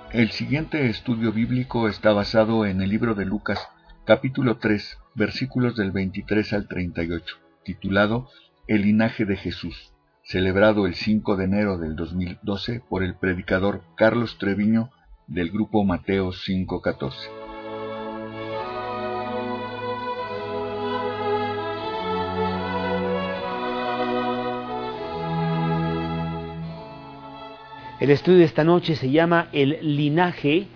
El siguiente estudio bíblico está basado en el libro de Lucas, capítulo 3, versículos del 23 al 38, titulado El linaje de Jesús, celebrado el 5 de enero del 2012 por el predicador Carlos Treviño del grupo Mateo 5:14. El estudio de esta noche se llama el linaje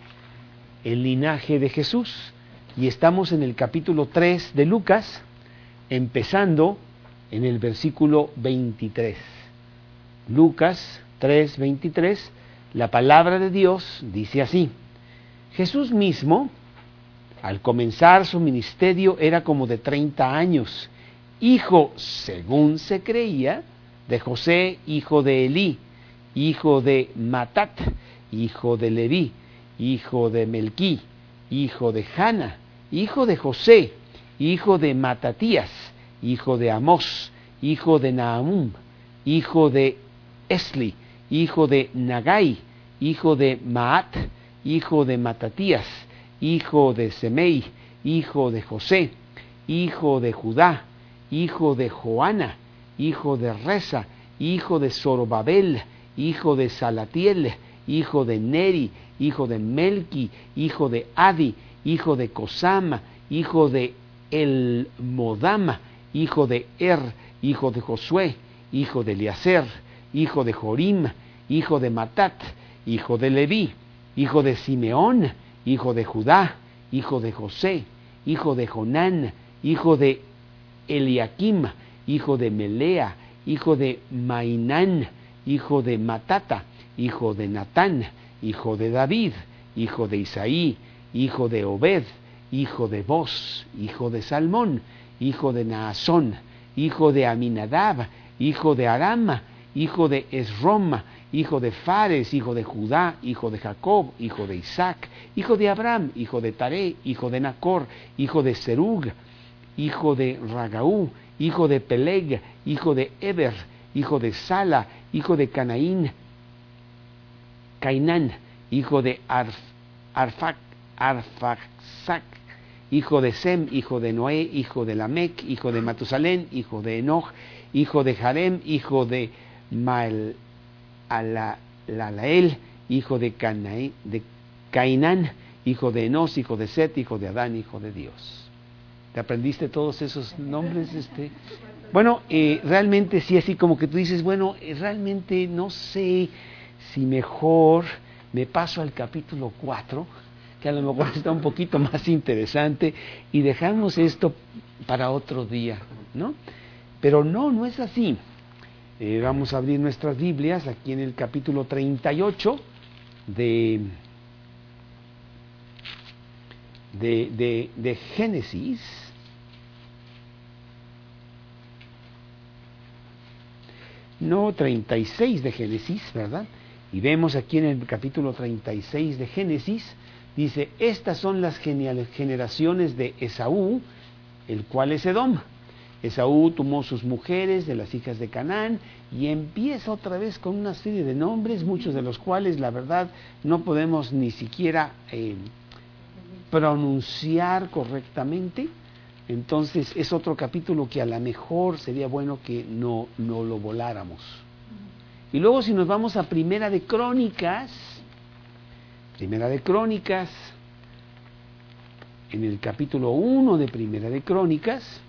de Jesús, y estamos en el capítulo 3 de Lucas, empezando en el versículo 23. Lucas 3:23, la palabra de Dios dice así: Jesús mismo, al comenzar su ministerio, era como de 30 años, hijo, según se creía, de José, hijo de Elí, hijo de Matat, hijo de Leví, hijo de Melquí, hijo de Jana, hijo de José, hijo de Matatías, hijo de Amós, hijo de Nahum, hijo de Esli, hijo de Nagai, hijo de Maat, hijo de Matatías, hijo de Semei, hijo de José, hijo de Judá, hijo de Joana, hijo de Resa, hijo de Zorobabel, hijo de Salatiel, hijo de Neri, hijo de Melqui, hijo de Adi, hijo de Cosam, hijo de Elmodam, hijo de hijo de Josué, hijo de Eliezer, hijo de Jorim, hijo de Matat, hijo de Leví, hijo de Simeón, hijo de Judá, hijo de José, hijo de Jonán, hijo de Eliakim, hijo de Melea, hijo de Mainán, hijo de Matata, hijo de Natán, hijo de David, hijo de Isaí, hijo de Obed, hijo de Boz, hijo de Salmón, hijo de Naasón, hijo de Aminadab, hijo de Aram, hijo de Esrom, hijo de Fares, hijo de Judá, hijo de Jacob, hijo de Isaac, hijo de Abraham, hijo de Taré, hijo de Nacor, hijo de Serug, hijo de Ragaú, hijo de Peleg, hijo de Eber, hijo de Sala, hijo de Cainán, hijo de Arfaxac, hijo de Sem, hijo de Noé, hijo de Lamec, hijo de Matusalén, hijo de Enoch, hijo de Jarem, hijo de Lalael, hijo de Cainán, hijo de Enos, hijo de Set, hijo de Adán, hijo de Dios. ¿Te aprendiste todos esos nombres? Bueno, realmente sí, así como que tú dices, bueno, realmente no sé si mejor me paso al capítulo 4, que a lo mejor está un poquito más interesante, y dejamos esto para otro día, ¿no? Pero no es así. Vamos a abrir nuestras Biblias aquí en el capítulo 38 de Génesis. No, 36 de Génesis, ¿verdad? Y vemos aquí en el capítulo 36 de Génesis, dice: estas son las generaciones de Esaú, el cual es Edom. Esaú tomó sus mujeres de las hijas de Canaán, y empieza otra vez con una serie de nombres, muchos de los cuales la verdad no podemos ni siquiera pronunciar correctamente. Entonces es otro capítulo que a lo mejor sería bueno que no lo voláramos. Y luego, si nos vamos a Primera de Crónicas, en el capítulo 1 de Primera de Crónicas,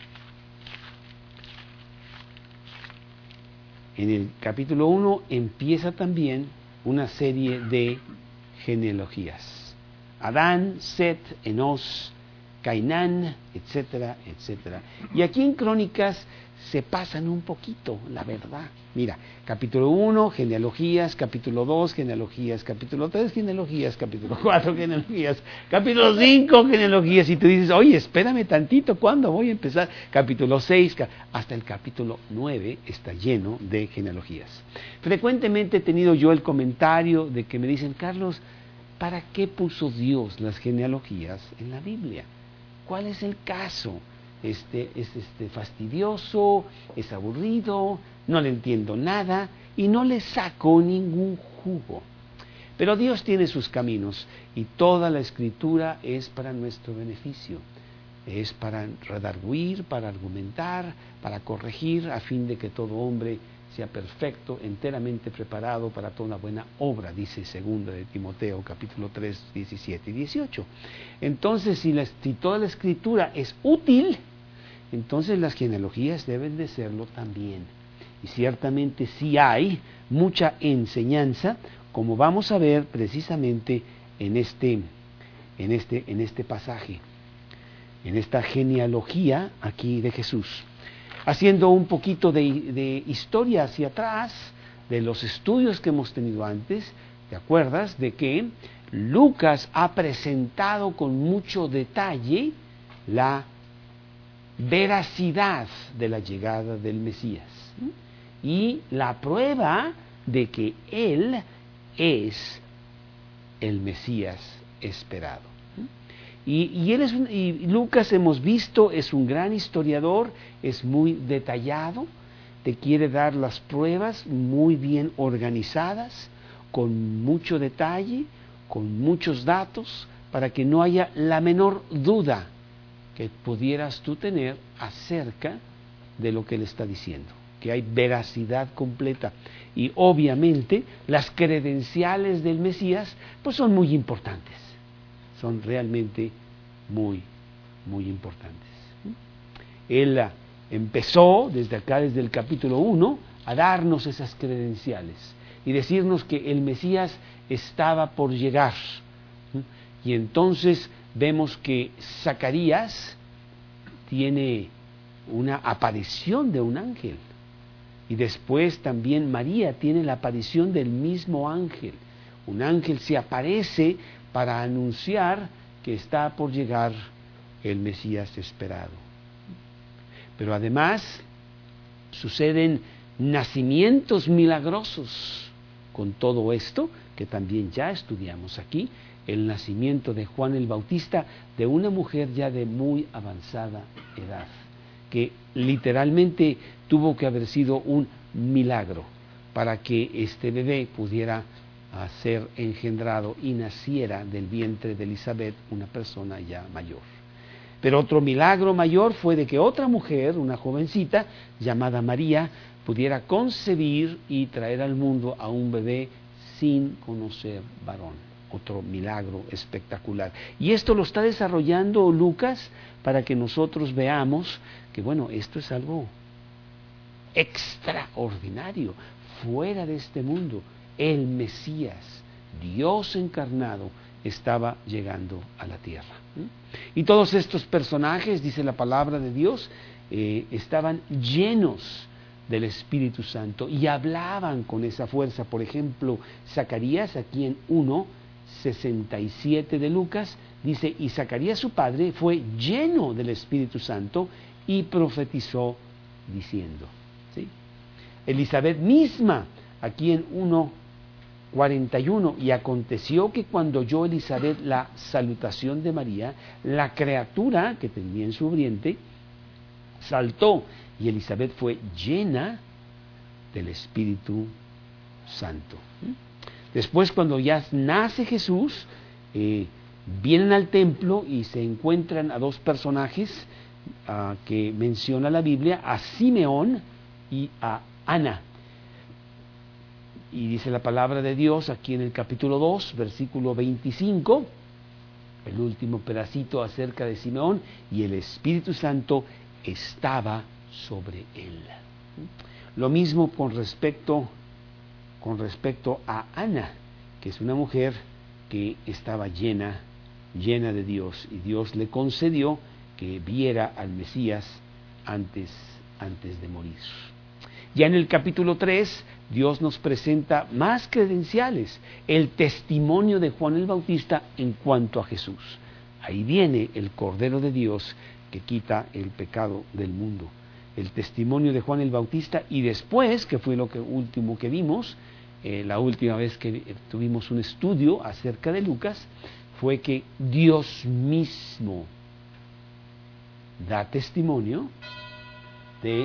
en el capítulo 1 empieza también una serie de genealogías: Adán, Set, Enos, Cainán, etcétera, etcétera. Y aquí en Crónicas se pasan un poquito, la verdad. Mira, capítulo 1, genealogías; capítulo 2, genealogías; capítulo 3, genealogías; capítulo 4, genealogías; capítulo 5, genealogías. Y tú dices, oye, espérame tantito, ¿cuándo voy a empezar? Capítulo 6, hasta el capítulo 9 está lleno de genealogías. Frecuentemente he tenido yo el comentario de que me dicen: Carlos, ¿para qué puso Dios las genealogías en la Biblia? ¿Cuál es el caso? ¿Es fastidioso? ¿Es aburrido? No le entiendo nada y no le saco ningún jugo. Pero Dios tiene sus caminos y toda la Escritura es para nuestro beneficio. Es para redarguir, para argumentar, para corregir, a fin de que todo hombre sea perfecto, enteramente preparado para toda buena obra, dice 2 de Timoteo, capítulo 3, 17 y 18. Entonces, si toda la Escritura es útil, entonces las genealogías deben de serlo también. Y ciertamente sí hay mucha enseñanza, como vamos a ver precisamente en este pasaje, en esta genealogía aquí de Jesús. Haciendo un poquito de historia hacia atrás, de los estudios que hemos tenido antes, ¿te acuerdas de que Lucas ha presentado con mucho detalle la veracidad de la llegada del Mesías y la prueba de que Él es el Mesías esperado? Y Lucas, hemos visto, es un gran historiador, es muy detallado, te quiere dar las pruebas muy bien organizadas, con mucho detalle, con muchos datos, para que no haya la menor duda que pudieras tú tener acerca de lo que él está diciendo, que hay veracidad completa. Y obviamente las credenciales del Mesías pues son muy importantes, son realmente muy, muy importantes. Él empezó desde el capítulo 1 a darnos esas credenciales y decirnos que el Mesías estaba por llegar. Y entonces vemos que Zacarías tiene una aparición de un ángel y después también María tiene la aparición del mismo ángel. Un ángel se aparece para anunciar que está por llegar el Mesías esperado. Pero además suceden nacimientos milagrosos con todo esto, que también ya estudiamos aquí, el nacimiento de Juan el Bautista, de una mujer ya de muy avanzada edad, que literalmente tuvo que haber sido un milagro para que este bebé pudiera ser engendrado y naciera del vientre de Elizabeth, una persona ya mayor. Pero otro milagro mayor fue de que otra mujer, una jovencita llamada María, pudiera concebir y traer al mundo a un bebé sin conocer varón. Otro milagro espectacular. Y esto lo está desarrollando Lucas para que nosotros veamos que, bueno, esto es algo extraordinario, fuera de este mundo. El Mesías, Dios encarnado, estaba llegando a la tierra. Y todos estos personajes, dice la palabra de Dios, estaban llenos del Espíritu Santo y hablaban con esa fuerza. Por ejemplo, Zacarías, aquí en 1:67 de Lucas, dice: y Zacarías su padre fue lleno del Espíritu Santo y profetizó diciendo. ¿Sí? Elizabeth misma, aquí en 1:41, y aconteció que cuando oyó Elizabeth la salutación de María, la criatura que tenía en su vientre saltó, y Elizabeth fue llena del Espíritu Santo. Después, cuando ya nace Jesús, vienen al templo y se encuentran a dos personajes que menciona la Biblia, a Simeón y a Ana. Y dice la palabra de Dios aquí en el capítulo 2, versículo 25, el último pedacito acerca de Simeón: y el Espíritu Santo estaba sobre él. Lo mismo con respecto a Ana, que es una mujer que estaba llena de Dios, y Dios le concedió que viera al Mesías antes de morir. Ya en el capítulo 3, Dios nos presenta más credenciales, el testimonio de Juan el Bautista en cuanto a Jesús. Ahí viene el Cordero de Dios que quita el pecado del mundo. El testimonio de Juan el Bautista, y después, que fue lo último que vimos, la última vez que tuvimos un estudio acerca de Lucas, fue que Dios mismo da testimonio de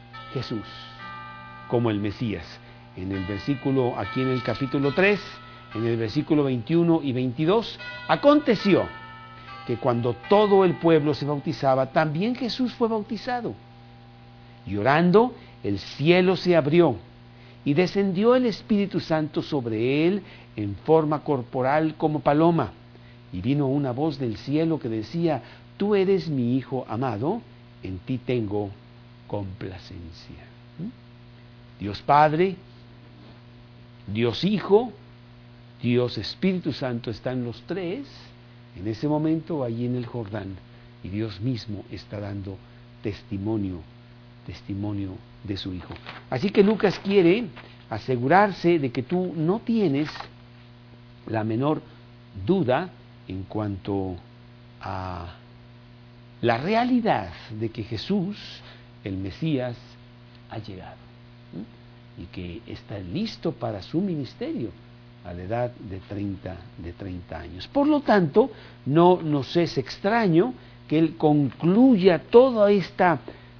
Jesús como el Mesías. En el versículo, aquí en el capítulo 3, en el versículo 21 y 22, aconteció que cuando todo el pueblo se bautizaba, también Jesús fue bautizado. Y orando, el cielo se abrió, y descendió el Espíritu Santo sobre él en forma corporal como paloma. Y vino una voz del cielo que decía: Tú eres mi Hijo amado, en ti tengo complacencia. Dios Padre, Dios Hijo, Dios Espíritu Santo están los tres en ese momento allí en el Jordán, y Dios mismo está dando testimonio de su Hijo. Así que Lucas quiere asegurarse de que tú no tienes la menor duda en cuanto a la realidad de que Jesús, el Mesías, ha llegado, y que está listo para su ministerio a la edad de 30 años. Por lo tanto, no nos es extraño que él concluya toda esta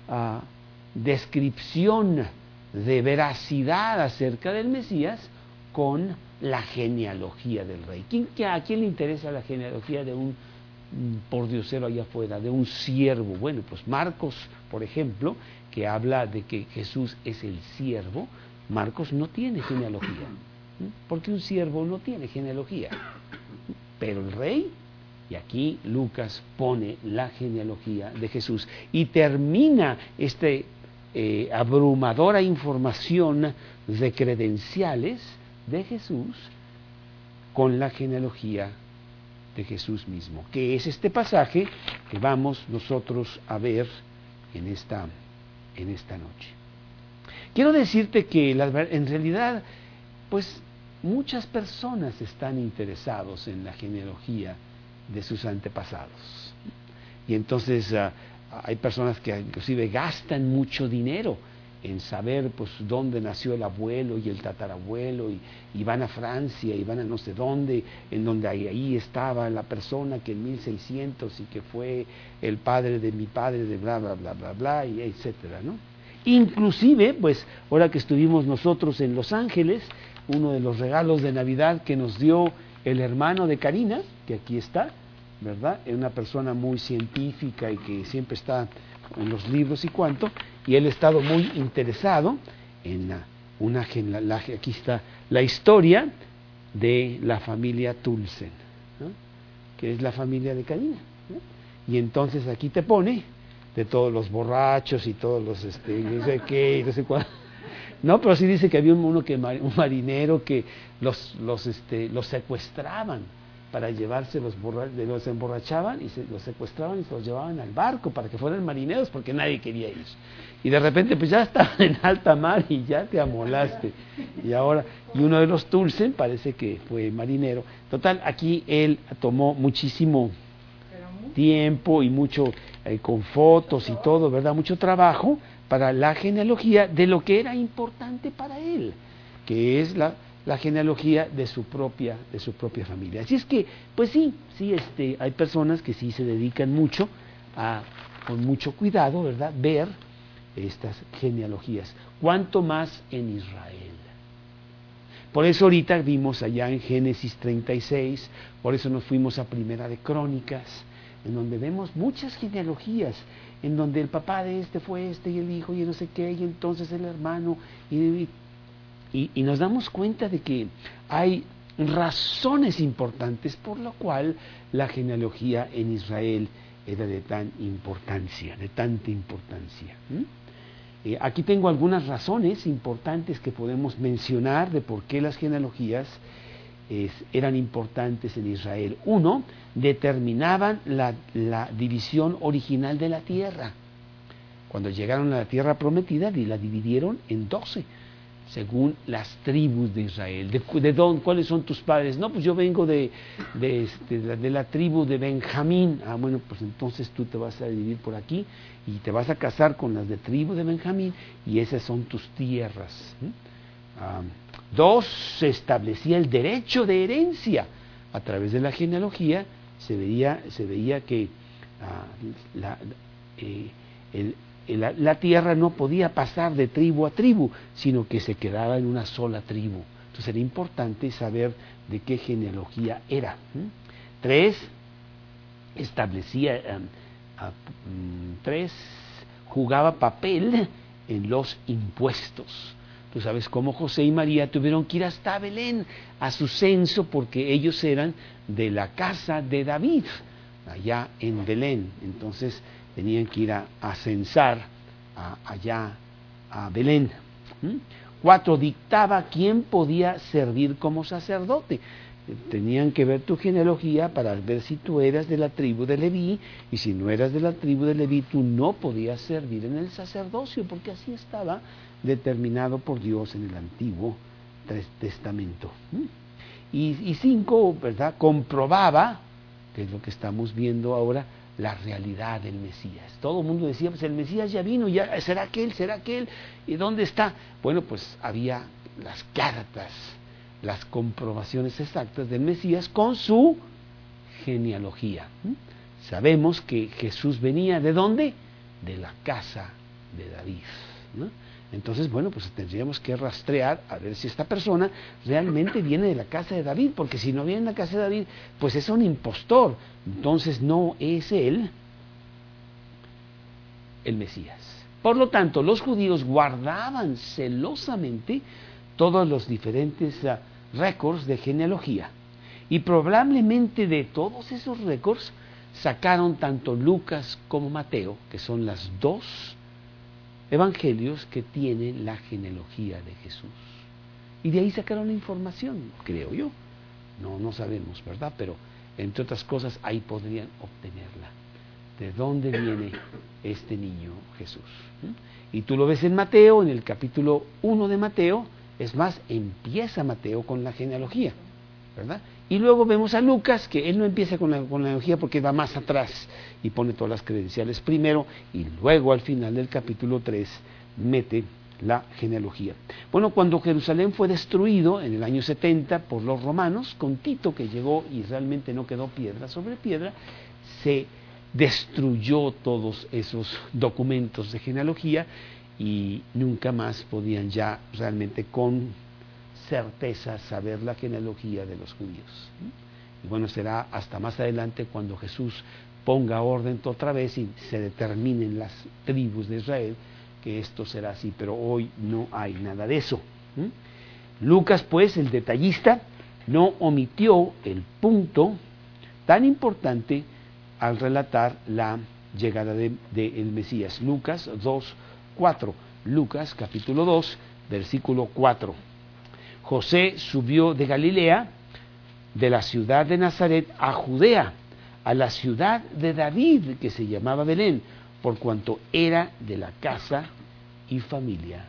descripción de veracidad acerca del Mesías con la genealogía del rey. ¿A quién le interesa la genealogía de un pordiosero allá afuera, de un siervo? Bueno, pues Marcos, por ejemplo, que habla de que Jesús es el siervo, Marcos no tiene genealogía, porque un siervo no tiene genealogía, pero el rey, y aquí Lucas pone la genealogía de Jesús, y termina abrumadora información de credenciales de Jesús con la genealogía de Jesús mismo, que es este pasaje que vamos nosotros a ver en esta noche. Quiero decirte que en realidad, pues muchas personas están interesados en la genealogía de sus antepasados, y entonces hay personas que inclusive gastan mucho dinero en saber pues dónde nació el abuelo y el tatarabuelo, y van a Francia y van a no sé dónde, en donde ahí estaba la persona que en 1600 y que fue el padre de mi padre de bla bla bla bla bla, y etcétera, ¿no? Inclusive, pues ahora que estuvimos nosotros en Los Ángeles, uno de los regalos de Navidad que nos dio el hermano de Karina, que aquí está, ¿verdad? Es una persona muy científica y que siempre está en los libros y cuanto, y él ha estado muy interesado en aquí está la historia de la familia Tulsen, ¿no? Que es la familia de Karina, ¿no? Y entonces aquí te pone de todos los borrachos y todos los no sé qué y no sé cuál. No, pero sí dice que había un marinero que los secuestraban para llevarse los emborrachaban y los secuestraban y se los llevaban al barco para que fueran marineros, porque nadie quería ir. Y de repente pues ya estaban en alta mar y ya te amolaste. Y uno de los Tulsen parece que fue marinero. Total, aquí él tomó muchísimo tiempo y mucho con fotos y todo, ¿verdad? Mucho trabajo para la genealogía de lo que era importante para él, que es la genealogía de su propia familia. Así es que, pues sí, hay personas que sí se dedican mucho con mucho cuidado, ¿verdad?, ver estas genealogías. ¿Cuánto más en Israel? Por eso ahorita vimos allá en Génesis 36, por eso nos fuimos a Primera de Crónicas, en donde vemos muchas genealogías, en donde el papá de fue y el hijo y no sé qué, y entonces el hermano, y nos damos cuenta de que hay razones importantes por lo cual la genealogía en Israel era de tanta importancia. Aquí tengo algunas razones importantes que podemos mencionar de por qué las genealogías eran importantes en Israel. Uno, determinaban la división original de la tierra. Cuando llegaron a la tierra prometida, la dividieron en 12, según las tribus de Israel. ¿Cuáles son tus padres? No, pues yo vengo de la tribu de Benjamín. Bueno, pues entonces tú te vas a dividir por aquí y te vas a casar con las de tribu de Benjamín, y esas son tus tierras. 2, se establecía el derecho de herencia. A través de la genealogía se veía que la tierra no podía pasar de tribu a tribu, sino que se quedaba en una sola tribu, Entonces era importante saber de qué genealogía era. 3, establecía, 3, jugaba papel en los impuestos. Tú sabes cómo José y María tuvieron que ir hasta Belén a su censo porque ellos eran de la casa de David, allá en Belén. Entonces tenían que ir a censar allá a Belén. 4, dictaba quién podía servir como sacerdote. Tenían que ver tu genealogía para ver si tú eras de la tribu de Leví, y si no eras de la tribu de Leví, tú no podías servir en el sacerdocio, porque así estaba determinado por Dios en el Antiguo Testamento. Y 5, ¿verdad?, comprobaba, que es lo que estamos viendo ahora, la realidad del Mesías. Todo el mundo decía, pues el Mesías ya vino, ya será aquel, ¿y dónde está? Bueno, pues había las cartas, las comprobaciones exactas del Mesías con su genealogía. Sabemos que Jesús venía ¿de dónde? De la casa de David, ¿no? Entonces, bueno, pues tendríamos que rastrear a ver si esta persona realmente viene de la casa de David, porque si no viene de la casa de David, pues es un impostor. Entonces no es él el Mesías. Por lo tanto, los judíos guardaban celosamente todos los diferentes récords de genealogía. Y probablemente de todos esos récords sacaron tanto Lucas como Mateo, que son las dos evangelios que tienen la genealogía de Jesús. Y de ahí sacaron la información, creo yo. No sabemos, ¿verdad? Pero entre otras cosas ahí podrían obtenerla. ¿De dónde viene este niño Jesús? Y tú lo ves en Mateo, en el capítulo 1 de Mateo. Es más, empieza Mateo con la genealogía, ¿verdad? Y luego vemos a Lucas, que él no empieza con la genealogía porque va más atrás y pone todas las credenciales primero, y luego al final del capítulo 3 mete la genealogía. Bueno, cuando Jerusalén fue destruido en el año 70 por los romanos, con Tito, que llegó y realmente no quedó piedra sobre piedra, se destruyó todos esos documentos de genealogía y nunca más podían ya realmente con certeza saber la genealogía de los judíos. Y bueno, será hasta más adelante cuando Jesús ponga orden otra vez y se determinen las tribus de Israel, que esto será así, pero hoy no hay nada de eso. Lucas, pues, el detallista, no omitió el punto tan importante al relatar la llegada del Mesías. Lucas 2:4. Lucas capítulo 2, versículo 4. José subió de Galilea, de la ciudad de Nazaret, a Judea, a la ciudad de David, que se llamaba Belén, por cuanto era de la casa y familia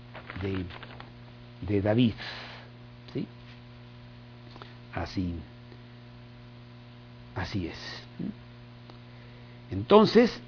de David. ¿Sí? Así es. Entonces,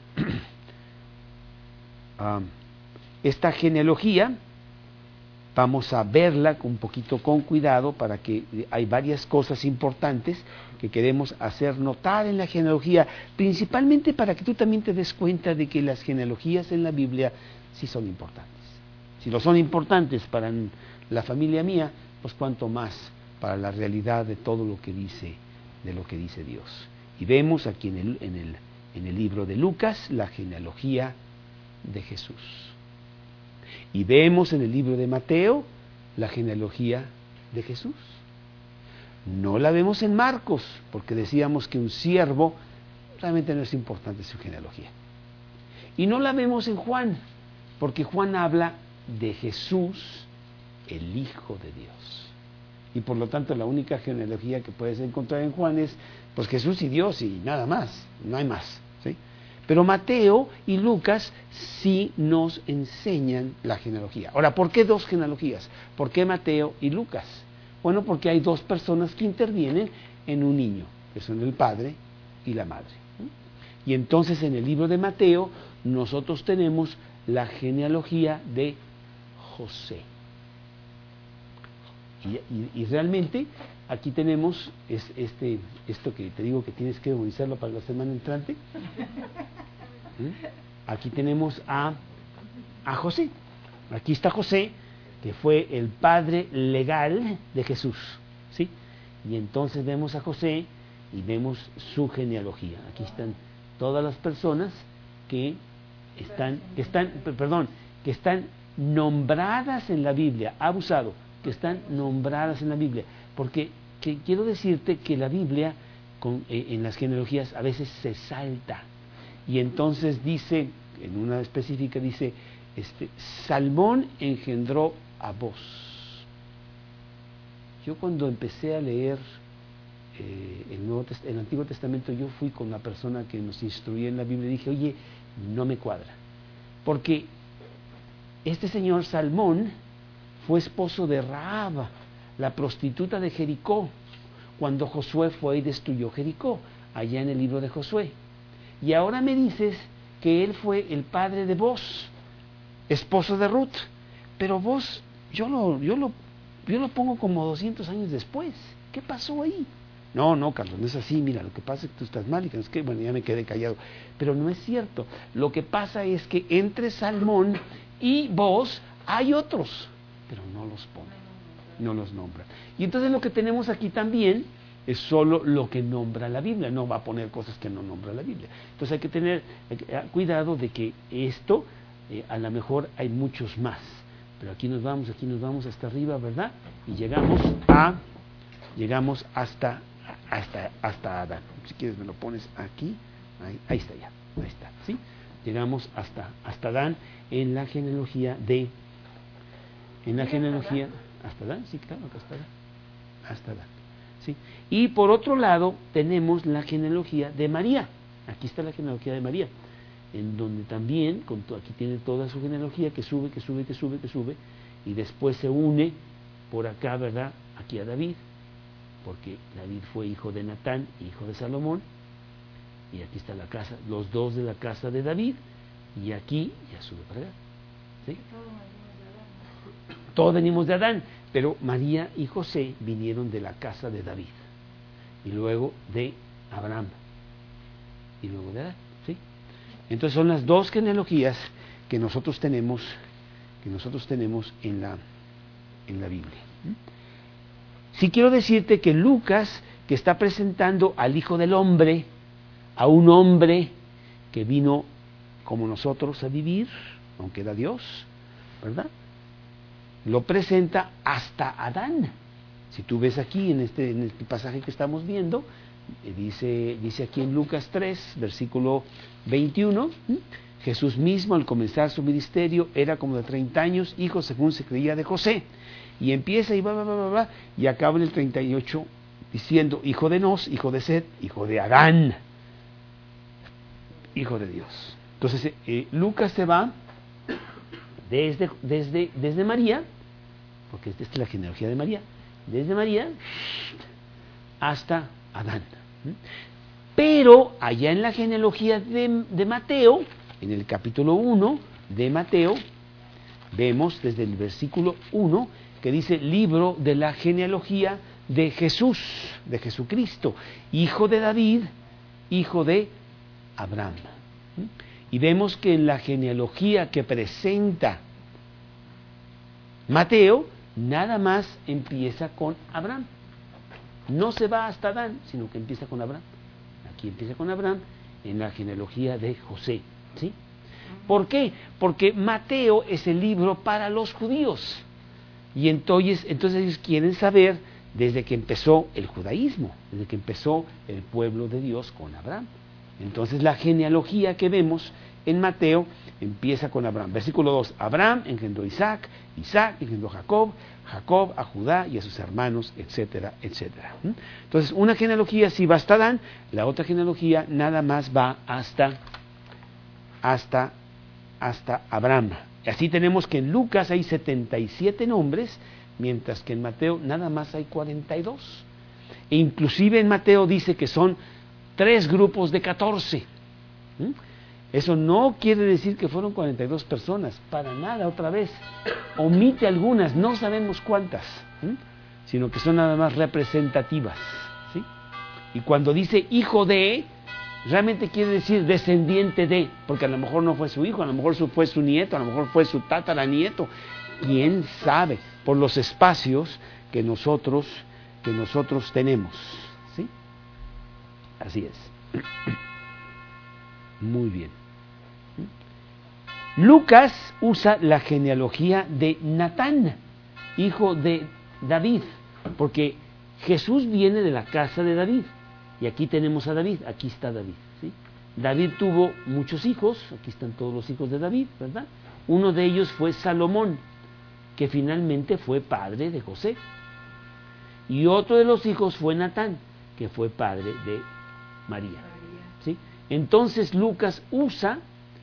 esta genealogía vamos a verla un poquito con cuidado, para que hay varias cosas importantes que queremos hacer notar en la genealogía, principalmente para que tú también te des cuenta de que las genealogías en la Biblia sí son importantes. Si no son importantes para la familia mía, pues cuanto más para la realidad de todo lo que dice, Dios. Y vemos aquí en el libro de Lucas la genealogía de Jesús. Y vemos en el libro de Mateo la genealogía de Jesús. No la vemos en Marcos, porque decíamos que un siervo realmente no es importante su genealogía. Y no la vemos en Juan, porque Juan habla de Jesús, el Hijo de Dios. Y por lo tanto la única genealogía que puedes encontrar en Juan es pues Jesús y Dios y nada más, no hay más, ¿sí? Pero Mateo y Lucas sí nos enseñan la genealogía. Ahora, ¿por qué dos genealogías? ¿Por qué Mateo y Lucas? Bueno, porque hay dos personas que intervienen en un niño, que son el padre y la madre. Y entonces en el libro de Mateo nosotros tenemos la genealogía de José. Y realmente aquí tenemos esto que te digo que tienes que memorizarlo para la semana entrante. Aquí tenemos a José. Aquí está José que fue el padre legal de Jesús, ¿sí? Y entonces vemos a José y vemos su genealogía. Aquí están todas las personas que están nombradas en la Biblia, abusado, que están nombradas en la Biblia, porque quiero decirte que la Biblia en las genealogías a veces se salta, y entonces dice, en una específica dice, Salmón engendró a Booz. Yo cuando empecé a leer el Antiguo Testamento, yo fui con la persona que nos instruía en la Biblia y dije, oye, no me cuadra, porque este señor Salmón fue esposo de Rahab, la prostituta de Jericó, cuando Josué fue y destruyó Jericó, allá en el libro de Josué. Y ahora me dices que él fue el padre de Booz, esposo de Ruth, pero Booz yo lo pongo como 200 años después. ¿Qué pasó ahí? No, Carlos, no es así. Mira, lo que pasa es que tú estás mal, y que es que, bueno, ya me quedé callado. Pero no es cierto. Lo que pasa es que entre Salmón y Booz hay otros, pero no los ponen, no los nombran. Y entonces lo que tenemos aquí también es solo lo que nombra la Biblia, no va a poner cosas que no nombra la Biblia. Entonces hay que tener cuidado de que esto, a lo mejor hay muchos más, pero aquí nos vamos hasta arriba, ¿verdad? Y llegamos hasta Adán. Si quieres me lo pones aquí, ahí está ya, ahí está, ¿sí? Llegamos hasta Adán en la genealogía hasta Adán, sí, claro, acá está Adán, hasta Adán, ¿sí? Y por otro lado tenemos la genealogía de María. Aquí está la genealogía de María, en donde también aquí tiene toda su genealogía que sube, y después se une por acá, ¿verdad? Aquí a David, porque David fue hijo de Natán, hijo de Salomón, y aquí está la casa, los dos de la casa de David, y aquí ya sube para allá, ¿sí? Todos venimos de Adán, pero María y José vinieron de la casa de David, y luego de Abraham, y luego de Adán, ¿sí? Entonces son las dos genealogías que nosotros tenemos en la Biblia. Sí quiero decirte que Lucas, que está presentando al Hijo del Hombre, a un hombre que vino como nosotros a vivir, aunque era Dios, ¿verdad? Lo presenta hasta Adán. Si tú ves aquí en este pasaje que estamos viendo, dice aquí en Lucas 3, versículo 21, Jesús mismo al comenzar su ministerio era como de 30 años, hijo según se creía de José. Y empieza y va, y acaba en el 38 diciendo, hijo de Nos, hijo de Set, hijo de Adán, hijo de Dios. Entonces Lucas se va desde María, porque esta es la genealogía de María, desde María hasta Adán. Pero allá en la genealogía de Mateo, en el capítulo 1 de Mateo, vemos desde el versículo 1 que dice libro de la genealogía de Jesús, de Jesucristo, hijo de David, hijo de Abraham. Y vemos que en la genealogía que presenta Mateo, nada más empieza con Abraham. No se va hasta Adán, sino que empieza con Abraham. Aquí empieza con Abraham en la genealogía de José, ¿sí? ¿Por qué? Porque Mateo es el libro para los judíos. Y entonces ellos quieren saber desde que empezó el judaísmo, desde que empezó el pueblo de Dios con Abraham. Entonces la genealogía que vemos en Mateo empieza con Abraham. Versículo 2, Abraham engendró a Isaac, Isaac engendró a Jacob, Jacob a Judá y a sus hermanos, etcétera, etcétera. Entonces una genealogía sí va hasta Adán, la otra genealogía nada más va hasta Abraham. Así tenemos que en Lucas hay 77 nombres, mientras que en Mateo nada más hay 42. E inclusive en Mateo dice que son 3 grupos de 14. Eso no quiere decir que fueron 42 personas, para nada, otra vez. Omite algunas, no sabemos cuántas, sino que son nada más representativas, ¿sí? Y cuando dice hijo de, realmente quiere decir descendiente de, porque a lo mejor no fue su hijo, a lo mejor fue su nieto, a lo mejor fue su tataranieto, quién sabe, por los espacios que nosotros tenemos, ¿sí? Así es. Muy bien. Lucas usa la genealogía de Natán, hijo de David, porque Jesús viene de la casa de David, y aquí tenemos a David, aquí está David, ¿sí? David tuvo muchos hijos, aquí están todos los hijos de David, ¿verdad? Uno de ellos fue Salomón, que finalmente fue padre de José, y otro de los hijos fue Natán, que fue padre de María, ¿sí? Entonces Lucas usa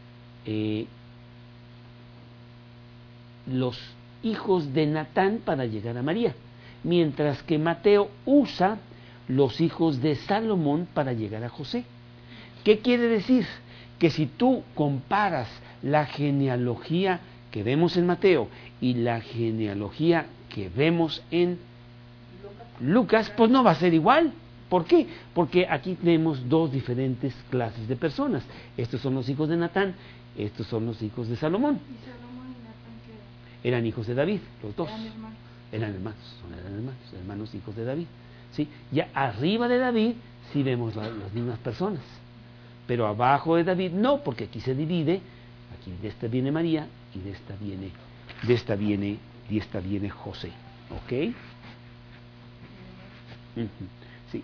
los hijos de Natán para llegar a María, mientras que Mateo usa los hijos de Salomón para llegar a José. ¿Qué quiere decir? Que si tú comparas la genealogía que vemos en Mateo y la genealogía que vemos en Lucas, pues no va a ser igual. ¿Por qué? Porque aquí tenemos dos diferentes clases de personas. Estos son los hijos de Natán, estos son los hijos de Salomón. ¿Y Salomón y Natán qué eran? Eran hijos de David, los dos. Eran hermanos. Hermanos hijos de David. ¿Sí? Ya arriba de David sí vemos las mismas personas, pero abajo de David no, porque aquí se divide. Aquí de esta viene María y de esta viene José. ¿Ok? Sí.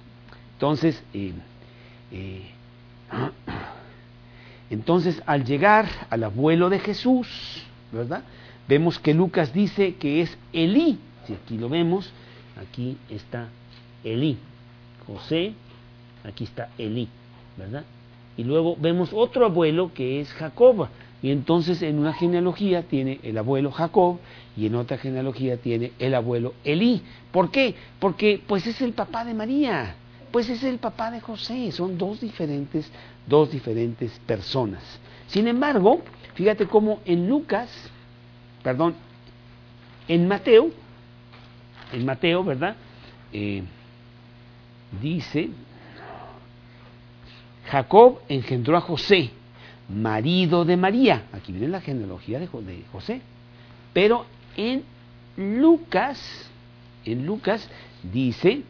Entonces, al llegar al abuelo de Jesús, ¿verdad? Vemos que Lucas dice que es Elí. Si aquí lo vemos, aquí está Elí. José, aquí está Elí, ¿verdad? Y luego vemos otro abuelo que es Jacob. Y entonces en una genealogía tiene el abuelo Jacob y en otra genealogía tiene el abuelo Elí. ¿Por qué? Porque pues es el papá de María, pues es el papá de José. Son dos diferentes personas. Sin embargo, fíjate cómo en Mateo, ¿verdad? Dice, Jacob engendró a José, marido de María. Aquí viene la genealogía de José. Pero en Lucas dice,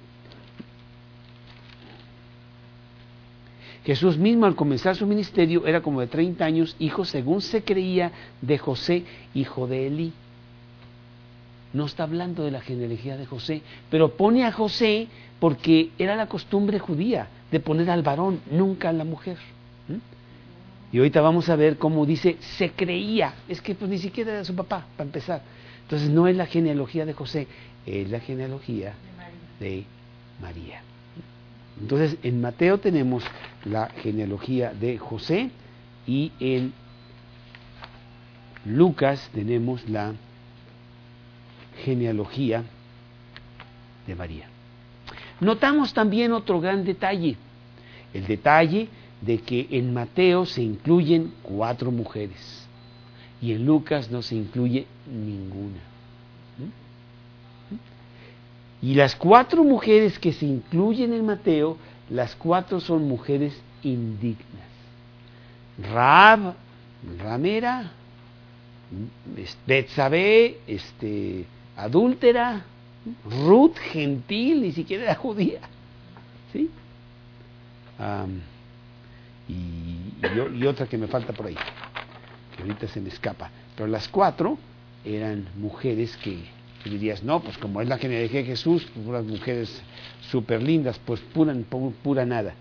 Jesús mismo al comenzar su ministerio era como de 30 años, hijo según se creía de José, hijo de Elí. No está hablando de la genealogía de José, pero pone a José porque era la costumbre judía de poner al varón, nunca a la mujer. Y ahorita vamos a ver cómo dice, se creía, es que pues ni siquiera era su papá, para empezar. Entonces no es la genealogía de José, es la genealogía de María. Entonces en Mateo tenemos la genealogía de José y en Lucas tenemos la genealogía de María. Notamos también otro gran detalle, el detalle de que en Mateo se incluyen 4 mujeres y en Lucas no se incluye ninguna. Y las 4 mujeres que se incluyen en Mateo, las 4 son mujeres indignas. Rahab, ramera, Betsabé, adúltera, Ruth, gentil, ni siquiera era judía, ¿sí? Y otra que me falta por ahí, que ahorita se me escapa, pero las 4 eran mujeres que dirías, no, pues como es la genealogía de Jesús, pues unas mujeres súper lindas, pues pura nada.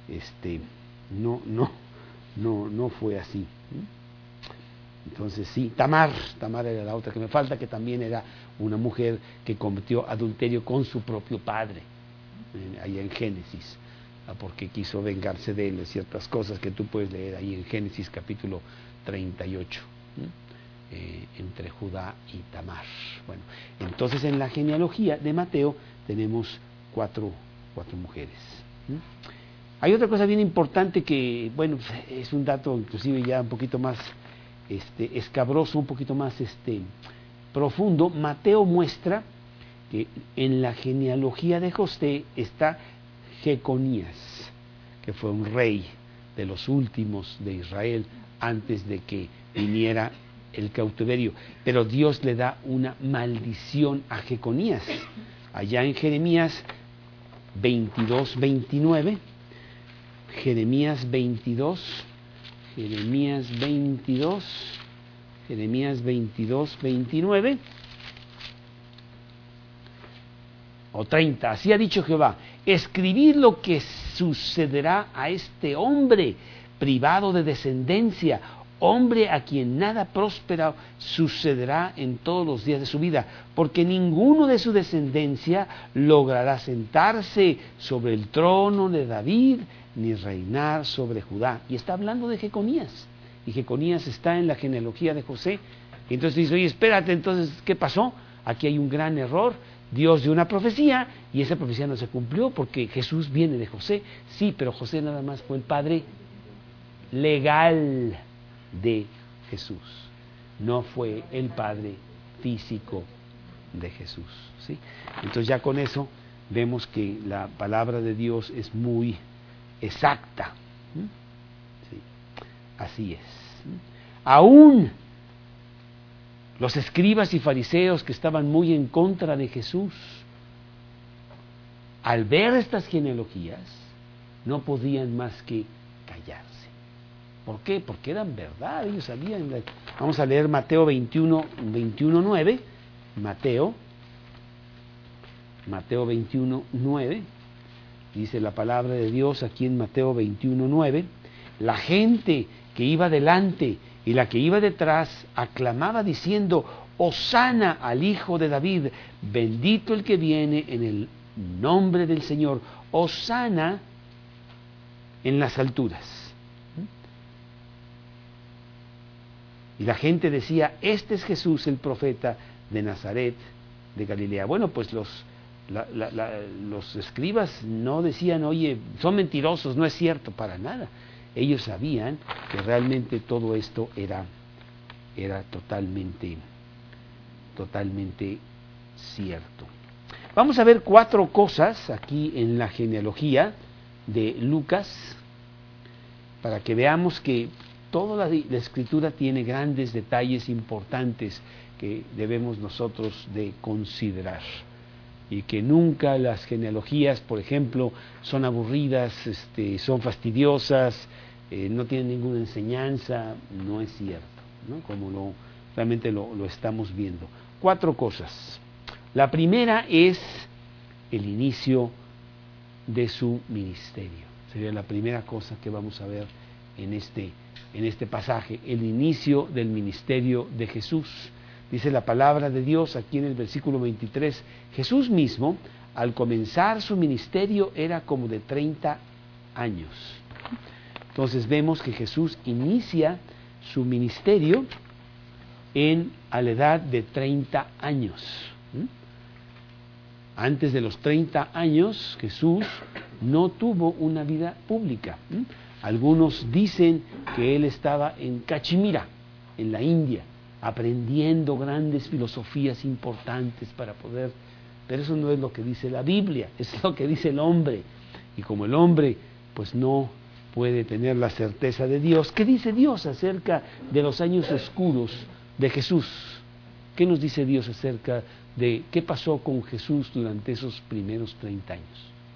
No fue así. Entonces sí, Tamar era la otra que me falta, que también era una mujer que cometió adulterio con su propio padre, allá en Génesis, porque quiso vengarse de él de ciertas cosas que tú puedes leer ahí en Génesis capítulo 38, entre Judá y Tamar. Bueno, entonces en la genealogía de Mateo tenemos 4 mujeres. Hay otra cosa bien importante que, bueno, es un dato inclusive ya un poquito más escabroso, un poquito más profundo. Mateo muestra que en la genealogía de José está Jeconías, que fue un rey de los últimos de Israel antes de que viniera el cautiverio, pero Dios le da una maldición a Jeconías. Allá en Jeremías 22, 29, Jeremías 22, 29, o 30, así ha dicho Jehová, escribid lo que sucederá a este hombre privado de descendencia, hombre a quien nada próspero sucederá en todos los días de su vida, porque ninguno de su descendencia logrará sentarse sobre el trono de David, ni reinar sobre Judá. Y está hablando de Jeconías, y Jeconías está en la genealogía de José. Y entonces dice, oye, espérate, entonces, ¿qué pasó? Aquí hay un gran error. Dios dio una profecía y esa profecía no se cumplió porque Jesús viene de José. Sí, pero José nada más fue el padre legal de Jesús, no fue el padre físico de Jesús, ¿sí? Entonces ya con eso vemos que la palabra de Dios es muy exacta, ¿sí? Así es. Aún los escribas y fariseos que estaban muy en contra de Jesús, al ver estas genealogías, no podían más que callarse. ¿Por qué? Porque eran verdad, ellos sabían. Vamos a leer Mateo 21:9. Mateo 21:9. Dice la palabra de Dios aquí en Mateo 21:9. La gente que iba delante y la que iba detrás aclamaba diciendo, Hosana al Hijo de David, bendito el que viene en el nombre del Señor, Hosana en las alturas. Y la gente decía, este es Jesús el profeta de Nazaret de Galilea. Bueno, pues los escribas no decían, oye, son mentirosos, no es cierto, para nada. Ellos sabían que realmente todo esto era totalmente cierto. Vamos a ver 4 cosas aquí en la genealogía de Lucas, para que veamos que toda la Escritura tiene grandes detalles importantes que debemos nosotros de considerar. Y que nunca las genealogías, por ejemplo, son aburridas, son fastidiosas, no tienen ninguna enseñanza, no es cierto, ¿no? Como realmente lo estamos viendo. 4 cosas. La primera es el inicio de su ministerio. Sería la primera cosa que vamos a ver en este pasaje, el inicio del ministerio de Jesús. Dice la palabra de Dios aquí en el versículo 23, Jesús mismo, al comenzar su ministerio, era como de 30 años. Entonces vemos que Jesús inicia su ministerio a la edad de 30 años. Antes de los 30 años, Jesús no tuvo una vida pública. Algunos dicen que él estaba en Cachemira, en la India, aprendiendo grandes filosofías importantes para poder... Pero eso no es lo que dice la Biblia, es lo que dice el hombre. Y como el hombre pues no puede tener la certeza de Dios, ¿qué dice Dios acerca de los años oscuros de Jesús? ¿Qué nos dice Dios acerca de qué pasó con Jesús durante esos primeros 30 años?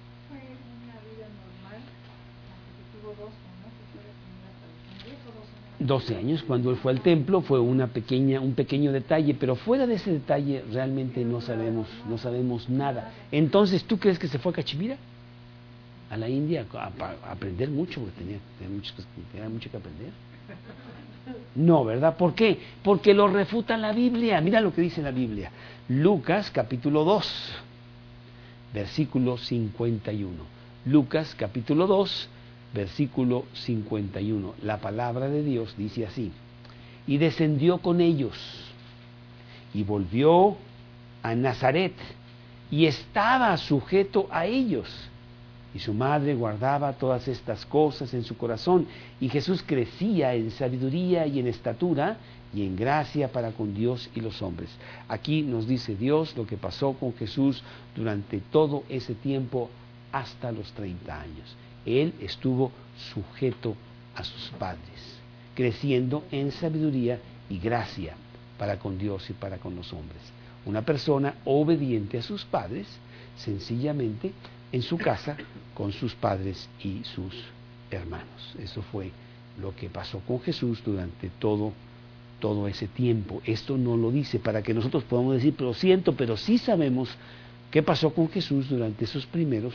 12 años, cuando él fue al templo, fue un pequeño detalle, pero fuera de ese detalle realmente no sabemos nada. Entonces, ¿tú crees que se fue a Cachemira? A la India, a aprender mucho, porque tenía mucho que aprender. No, ¿verdad? ¿Por qué? Porque lo refuta la Biblia. Mira lo que dice la Biblia. Lucas capítulo 2, versículo 51. Lucas capítulo 2, versículo 51. La palabra de Dios dice así: y descendió con ellos y volvió a Nazaret y estaba sujeto a ellos, y su madre guardaba todas estas cosas en su corazón, y Jesús crecía en sabiduría y en estatura y en gracia para con Dios y los hombres. Aquí nos dice Dios lo que pasó con Jesús durante todo ese tiempo hasta los 30 años. Él estuvo sujeto a sus padres, creciendo en sabiduría y gracia para con Dios y para con los hombres. Una persona obediente a sus padres, sencillamente en su casa con sus padres y sus hermanos. Eso fue lo que pasó con Jesús durante todo ese tiempo. Esto no lo dice para que nosotros podamos decir, pero siento, pero sí sabemos qué pasó con Jesús durante esos primeros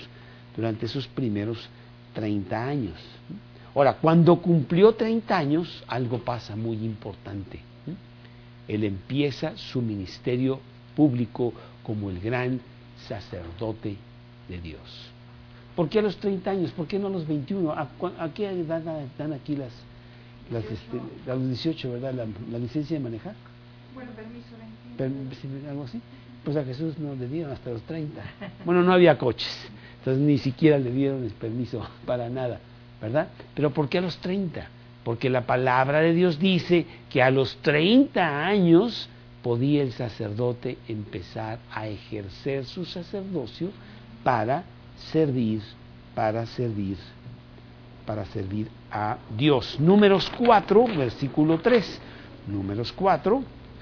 30 años. Ahora, cuando cumplió 30 años, algo pasa muy importante. Él empieza su ministerio público como el gran sacerdote de Dios. ¿Por qué a los 30 años? ¿Por qué no a los 21? ¿A qué edad dan aquí a los 18, ¿verdad? La licencia de manejar? Bueno, permiso 21. ¿Algo así? Pues a Jesús no le dieron hasta los 30. Bueno, no había coches, entonces ni siquiera le dieron el permiso para nada, ¿verdad? Pero ¿por qué a los 30? Porque la palabra de Dios dice que a los 30 años podía el sacerdote empezar a ejercer su sacerdocio para servir a Dios. Números 4, versículo 3. Números 4,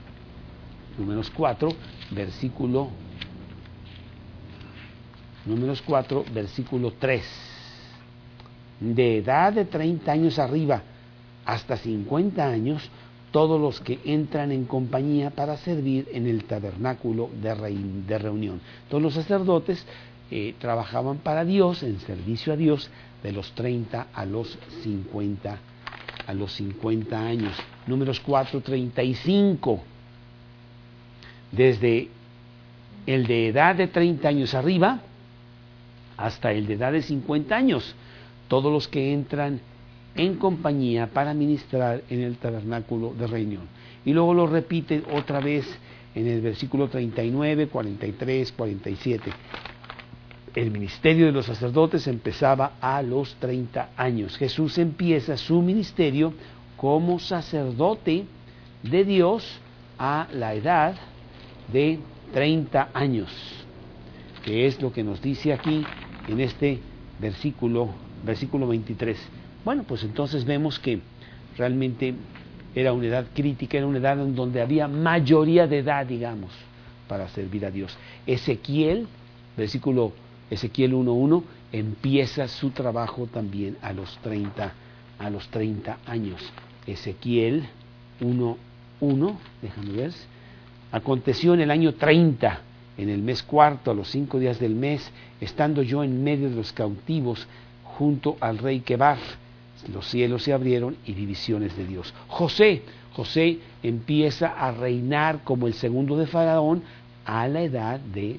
versículo 3. De edad de 30 años arriba hasta 50 años, todos los que entran en compañía para servir en el tabernáculo de reunión. Todos los sacerdotes trabajaban para Dios, en servicio a Dios, de los 30 a los 50 años. Números 4:35. Desde el de edad de 30 años arriba hasta el de edad de 50 años, todos los que entran en compañía para ministrar en el tabernáculo de reunión. Y luego lo repite otra vez en el versículo 39, 43, 47. El ministerio de los sacerdotes empezaba a los 30 años. Jesús empieza su ministerio como sacerdote de Dios a la edad de 30 años, que es lo que nos dice aquí en este versículo 23. Bueno, pues entonces vemos que realmente era una edad crítica, era una edad en donde había mayoría de edad, digamos, para servir a Dios. Ezequiel 1:1, empieza su trabajo también a los 30 años. Ezequiel 1:1, déjame ver. Aconteció en el año 30, en el mes cuarto, a los 5 días del mes, estando yo en medio de los cautivos, junto al rey Quebar, los cielos se abrieron y vi visiones de Dios. José empieza a reinar como el segundo de Faraón a la edad de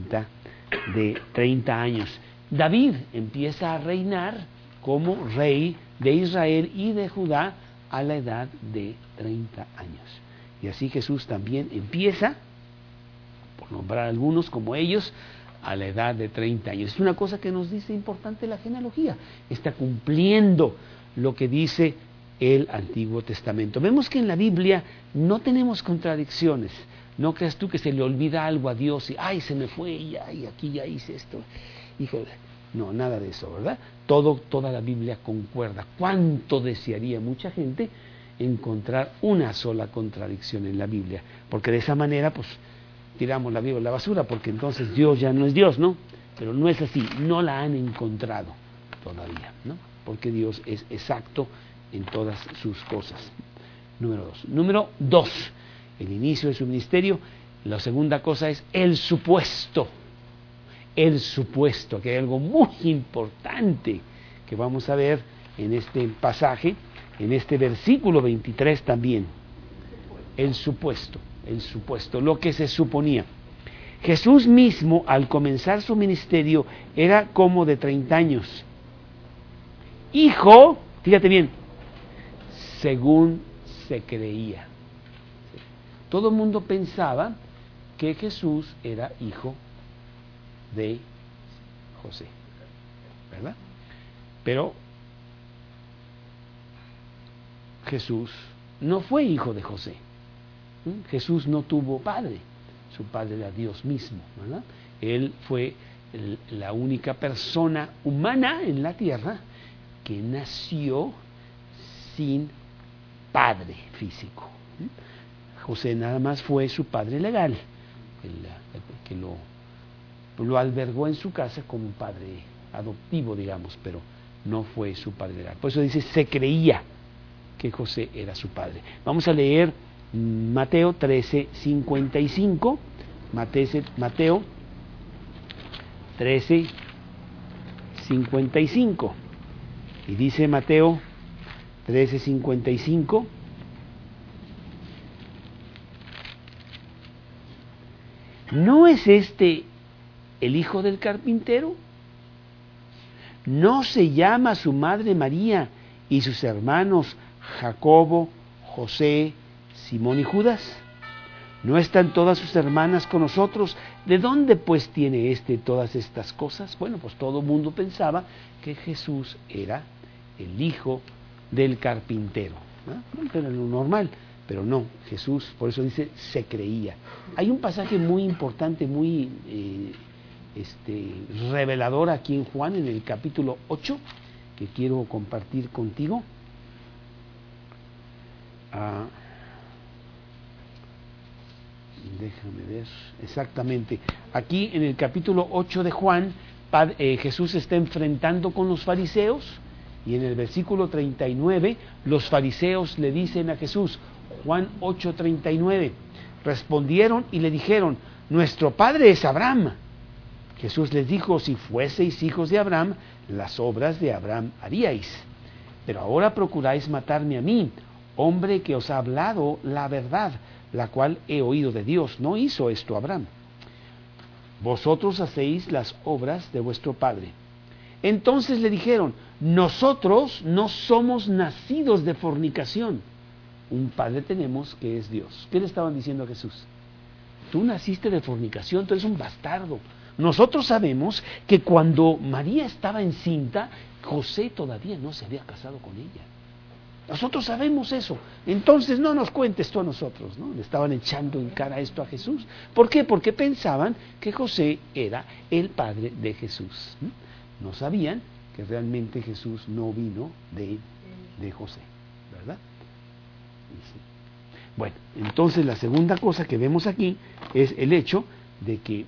30 años. David empieza a reinar como rey de Israel y de Judá a la edad de 30 años. Y así Jesús también empieza, por nombrar algunos como ellos, a la edad de 30 años. Es una cosa que nos dice importante la genealogía. Está cumpliendo lo que dice el Antiguo Testamento. Vemos que en la Biblia no tenemos contradicciones. No creas tú que se le olvida algo a Dios y ¡ay, se me fue! Y aquí ya hice esto. Híjole, no, nada de eso, ¿verdad? Toda la Biblia concuerda. ¿Cuánto desearía mucha gente encontrar una sola contradicción en la Biblia? Porque de esa manera, pues, tiramos la Biblia a la basura, porque entonces Dios ya no es Dios, ¿no? Pero no es así, no la han encontrado todavía, ¿no? Porque Dios es exacto en todas sus cosas. Número 2, el inicio de su ministerio. La segunda cosa es el supuesto, que hay algo muy importante que vamos a ver en este pasaje, en este versículo 23 también. El supuesto, lo que se suponía. Jesús mismo, al comenzar su ministerio, era como de 30 años. Hijo, fíjate bien, según se creía. Todo el mundo pensaba que Jesús era hijo de José, ¿verdad? Pero Jesús no fue hijo de José. Jesús no tuvo padre, su padre era Dios mismo, ¿verdad? Él fue la única persona humana en la tierra que nació sin padre físico, José nada más fue su padre legal, que lo albergó en su casa como un padre adoptivo, digamos, pero no fue su padre legal. Por eso dice, se creía que José era su padre. Vamos a leer Mateo 13:55. Mateo 13:55. Y dice Mateo 13:55: ¿no es este el hijo del carpintero? ¿No se llama su madre María y sus hermanos Jacobo, José, Simón y Judas? ¿No están todas sus hermanas con nosotros? ¿De dónde pues tiene todas estas cosas? Bueno, pues todo el mundo pensaba que Jesús era el hijo del carpintero, ¿no? Era lo normal, pero no, Jesús, por eso dice, se creía. Hay un pasaje muy importante, muy revelador aquí en Juan, en el capítulo 8, que quiero compartir contigo. Déjame ver exactamente. Aquí en el capítulo 8 de Juan, Jesús se está enfrentando con los fariseos, y en el versículo 39 los fariseos le dicen a Jesús, Juan 8:39, respondieron y le dijeron, nuestro padre es Abraham. Jesús les dijo, si fueseis hijos de Abraham, las obras de Abraham haríais. Pero ahora procuráis matarme a mí, hombre que os ha hablado la verdad, la cual he oído de Dios. No hizo esto Abraham. Vosotros hacéis las obras de vuestro padre. Entonces le dijeron, nosotros no somos nacidos de fornicación. Un padre tenemos que es Dios. ¿Qué le estaban diciendo a Jesús? Tú naciste de fornicación, tú eres un bastardo. Nosotros sabemos que cuando María estaba encinta, José todavía no se había casado con ella. Nosotros sabemos eso. Entonces no nos cuentes tú a nosotros, ¿no? Le estaban echando en cara esto a Jesús. ¿Por qué? Porque pensaban que José era el padre de Jesús. No sabían que realmente Jesús no vino de José, ¿verdad? Sí. Bueno, entonces la segunda cosa que vemos aquí es el hecho de que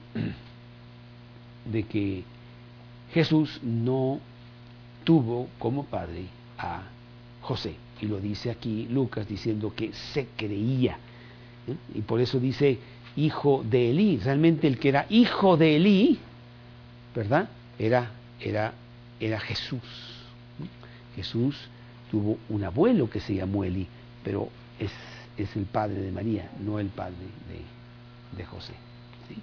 Jesús no tuvo como padre a José. Y lo dice aquí Lucas diciendo que se creía. Y por eso dice hijo de Elí. Realmente el que era hijo de Elí, ¿verdad? Era Jesús. Jesús tuvo un abuelo que se llamó Elí, pero es el padre de María, no el padre de José. ¿Sí?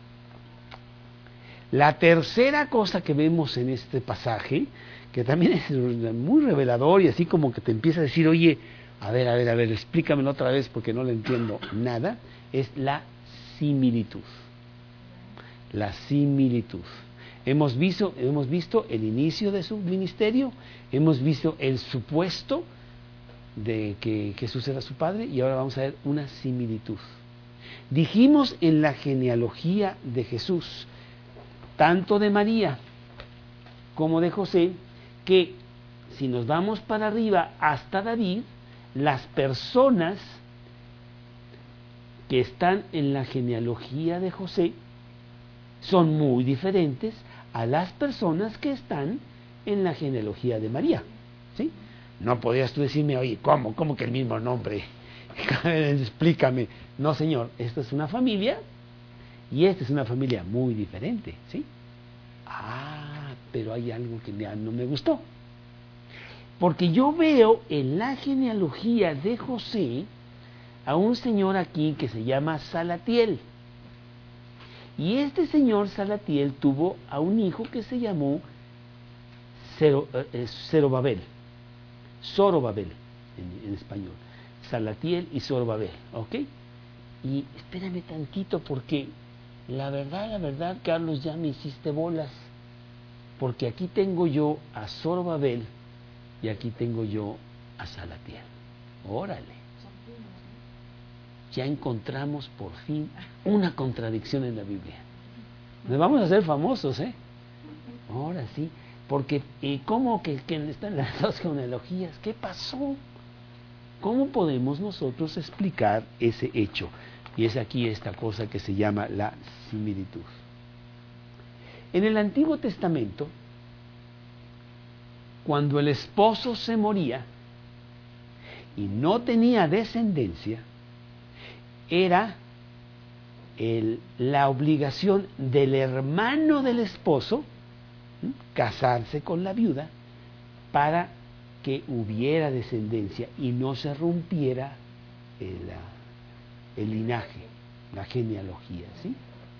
La tercera cosa que vemos en este pasaje, que también es muy revelador y así como que te empieza a decir, oye, a ver, explícamelo otra vez porque no le entiendo nada, es la similitud. La similitud. Hemos visto el inicio de su ministerio, hemos visto el supuesto de que Jesús era su padre, y ahora vamos a ver una similitud. Dijimos en la genealogía de Jesús, tanto de María como de José, que si nos vamos para arriba hasta David, las personas que están en la genealogía de José son muy diferentes a las personas que están en la genealogía de María, ¿sí? No podrías tú decirme, oye, ¿cómo que el mismo nombre? Explícame. No, señor, esta es una familia y esta es una familia muy diferente, ¿sí? Pero hay algo que no me gustó. Porque yo veo en la genealogía de José a un señor aquí que se llama Salatiel. Y este señor Salatiel tuvo a un hijo que se llamó Zorobabel en español. Salatiel y Zorobabel, ¿ok? Y espérame tantito porque la verdad, Carlos, ya me hiciste bolas. Porque aquí tengo yo a Zorobabel y aquí tengo yo a Salatiel. Órale. Ya encontramos por fin una contradicción en la Biblia. Nos vamos a hacer famosos, ¿eh? Ahora sí. Porque, ¿cómo que están las dos genealogías? ¿Qué pasó? ¿cómo podemos nosotros explicar ese hecho? Y es aquí esta cosa que se llama la similitud. En el Antiguo Testamento, cuando el esposo se moría y no tenía descendencia, era la obligación del hermano del esposo casarse con la viuda para que hubiera descendencia y no se rompiera el linaje, la genealogía, ¿sí?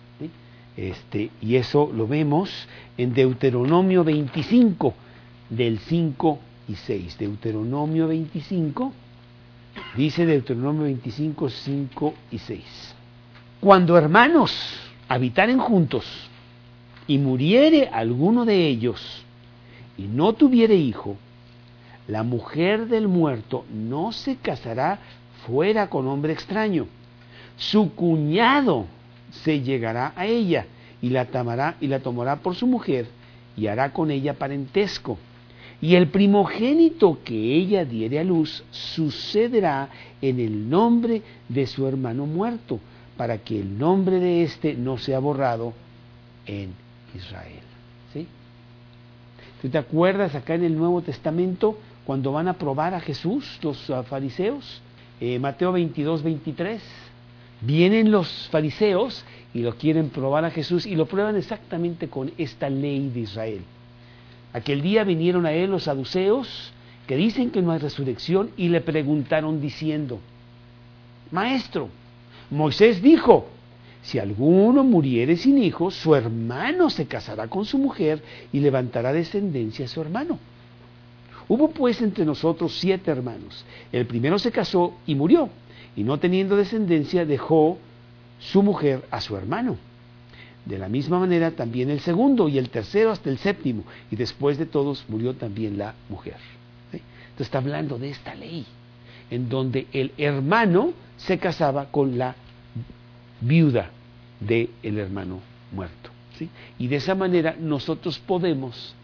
Y eso lo vemos en Deuteronomio 25, del 5 y 6. Deuteronomio 25, dice Deuteronomio 25, 5 y 6. Cuando hermanos habitaren juntos y muriere alguno de ellos y no tuviere hijo, la mujer del muerto no se casará fuera con hombre extraño. Su cuñado se llegará a ella y la tomará por su mujer y hará con ella parentesco. Y el primogénito que ella diere a luz sucederá en el nombre de su hermano muerto, para que el nombre de éste no sea borrado en Israel. ¿Sí? ¿Tú te acuerdas acá en el Nuevo Testamento cuando van a probar a Jesús los fariseos? Mateo 22, 23. Vienen los fariseos y lo quieren probar a Jesús y lo prueban exactamente con esta ley de Israel. Aquel día vinieron a él los saduceos que dicen que no hay resurrección y le preguntaron diciendo: Maestro, Moisés dijo, si alguno muriere sin hijos, su hermano se casará con su mujer y levantará descendencia a su hermano. Hubo pues entre nosotros 7 hermanos. El primero se casó y murió, y no teniendo descendencia dejó su mujer a su hermano. De la misma manera también el segundo y el tercero hasta el séptimo, y después de todos murió también la mujer. ¿Sí? Entonces está hablando de esta ley, en donde el hermano se casaba con la viuda del hermano muerto. ¿Sí? Y de esa manera nosotros podemos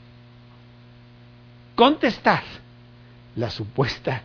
contestar la supuesta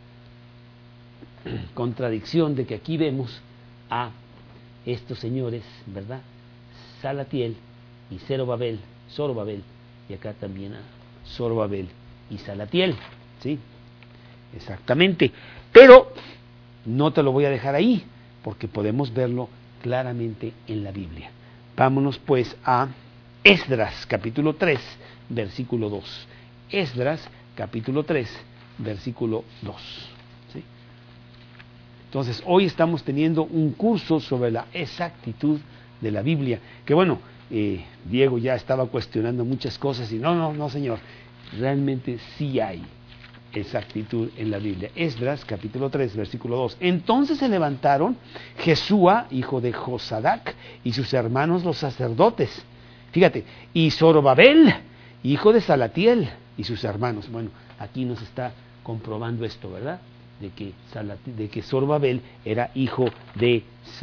contradicción de que aquí vemos a estos señores, ¿verdad? Salatiel y Zorobabel, y acá también a Zorobabel y Salatiel, ¿sí? Exactamente. Pero no te lo voy a dejar ahí, porque podemos verlo claramente en la Biblia. Vámonos pues a Esdras, capítulo 3, versículo 2. Esdras, capítulo 3, versículo 2. ¿Sí? Entonces, hoy estamos teniendo un curso sobre la exactitud de la Biblia, que bueno, Diego ya estaba cuestionando muchas cosas y no señor, realmente sí hay exactitud en la Biblia. Esdras, capítulo 3, versículo 2. Entonces se levantaron Jesúa, hijo de Josadac, y sus hermanos los sacerdotes. Fíjate, y Zorobabel, hijo de Salatiel, y sus hermanos. Bueno, aquí nos está comprobando esto, ¿verdad? De que Zorobabel era hijo de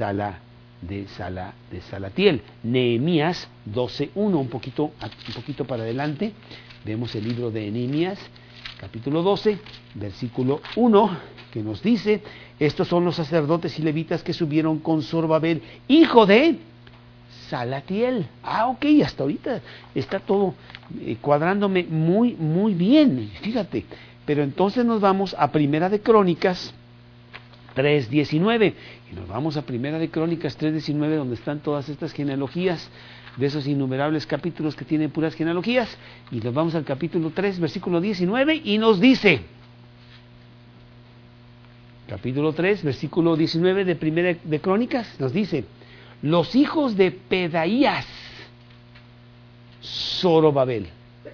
Salatiel. Nehemías 12:1, un poquito para adelante, vemos el libro de Nehemías, capítulo 12, versículo 1, que nos dice: estos son los sacerdotes y levitas que subieron con Zorobabel, hijo de Salatiel. Ok, hasta ahorita está todo cuadrándome muy, muy bien, fíjate. Pero entonces nos vamos a Primera de Crónicas 3:19, y nos vamos a Primera de Crónicas 3:19, donde están todas estas genealogías de esos innumerables capítulos que tienen puras genealogías, y nos vamos al capítulo 3, versículo 19, y nos dice, capítulo 3, versículo 19 de Primera de Crónicas, nos dice: los hijos de Pedaías, Zorobabel.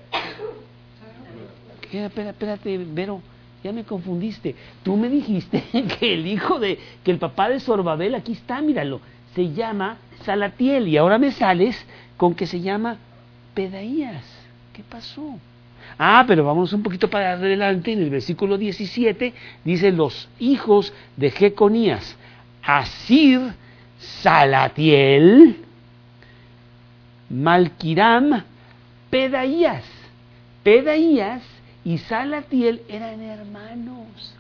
Espérate, Vero, ya me confundiste. Tú me dijiste que el papá de Zorobabel, aquí está, míralo, se llama Salatiel, y ahora me sales con que se llama Pedaías. ¿Qué pasó? Pero vamos un poquito para adelante, en el versículo 17, dice: los hijos de Jeconías, Asir, Salatiel, Malquiram, Pedaías y Salatiel eran hermanos.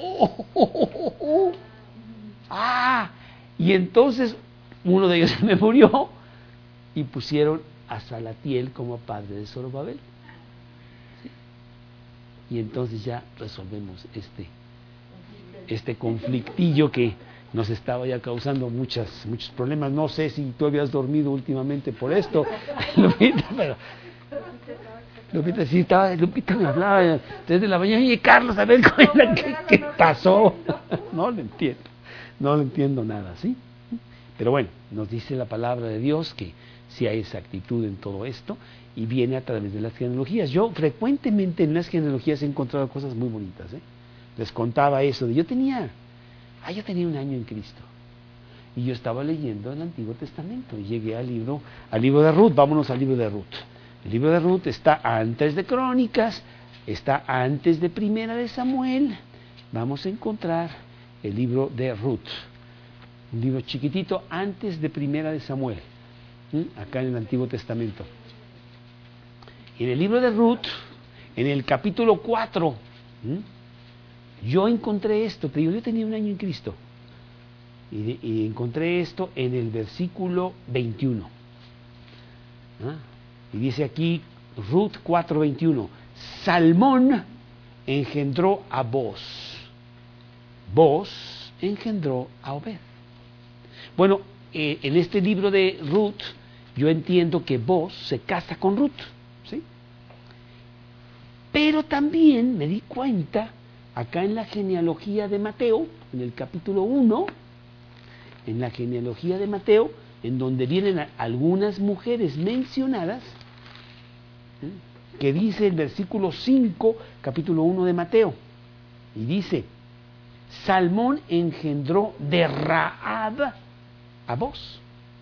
Y entonces uno de ellos se me murió y pusieron a Salatiel como padre de Zorobabel. ¿Sí? Y entonces ya resolvemos este conflictillo que nos estaba ya causando muchos problemas. No sé si tú habías dormido últimamente por esto, Lupita, pero Lupita sí estaba, Lupita me hablaba desde la mañana, y Carlos, a ver qué pasó. No lo entiendo nada, ¿sí? Pero bueno, nos dice la palabra de Dios que sí hay exactitud en todo esto y viene a través de las genealogías. Yo frecuentemente en las genealogías he encontrado cosas muy bonitas, ¿eh? Les contaba eso de yo tenía un año en Cristo y yo estaba leyendo el Antiguo Testamento y llegué al libro de Ruth. Vámonos al libro de Ruth. El libro de Ruth está antes de Crónicas, está antes de Primera de Samuel. Vamos a encontrar el libro de Ruth, un libro chiquitito antes de Primera de Samuel, acá en el Antiguo Testamento. En el libro de Ruth, en el capítulo 4, yo encontré esto. Te digo, yo tenía un año en Cristo y encontré esto en el versículo 21. Y dice aquí Ruth 4:21, Salmón engendró a Boz, Boz engendró a Obed. Bueno, en este libro de Ruth yo entiendo que Boz se casa con Ruth, ¿sí? Pero también me di cuenta acá en la genealogía de Mateo, en el capítulo 1, en la genealogía de Mateo, en donde vienen algunas mujeres mencionadas, que dice el versículo 5, capítulo 1 de Mateo, y dice, Salmón engendró de Rahab a Boz.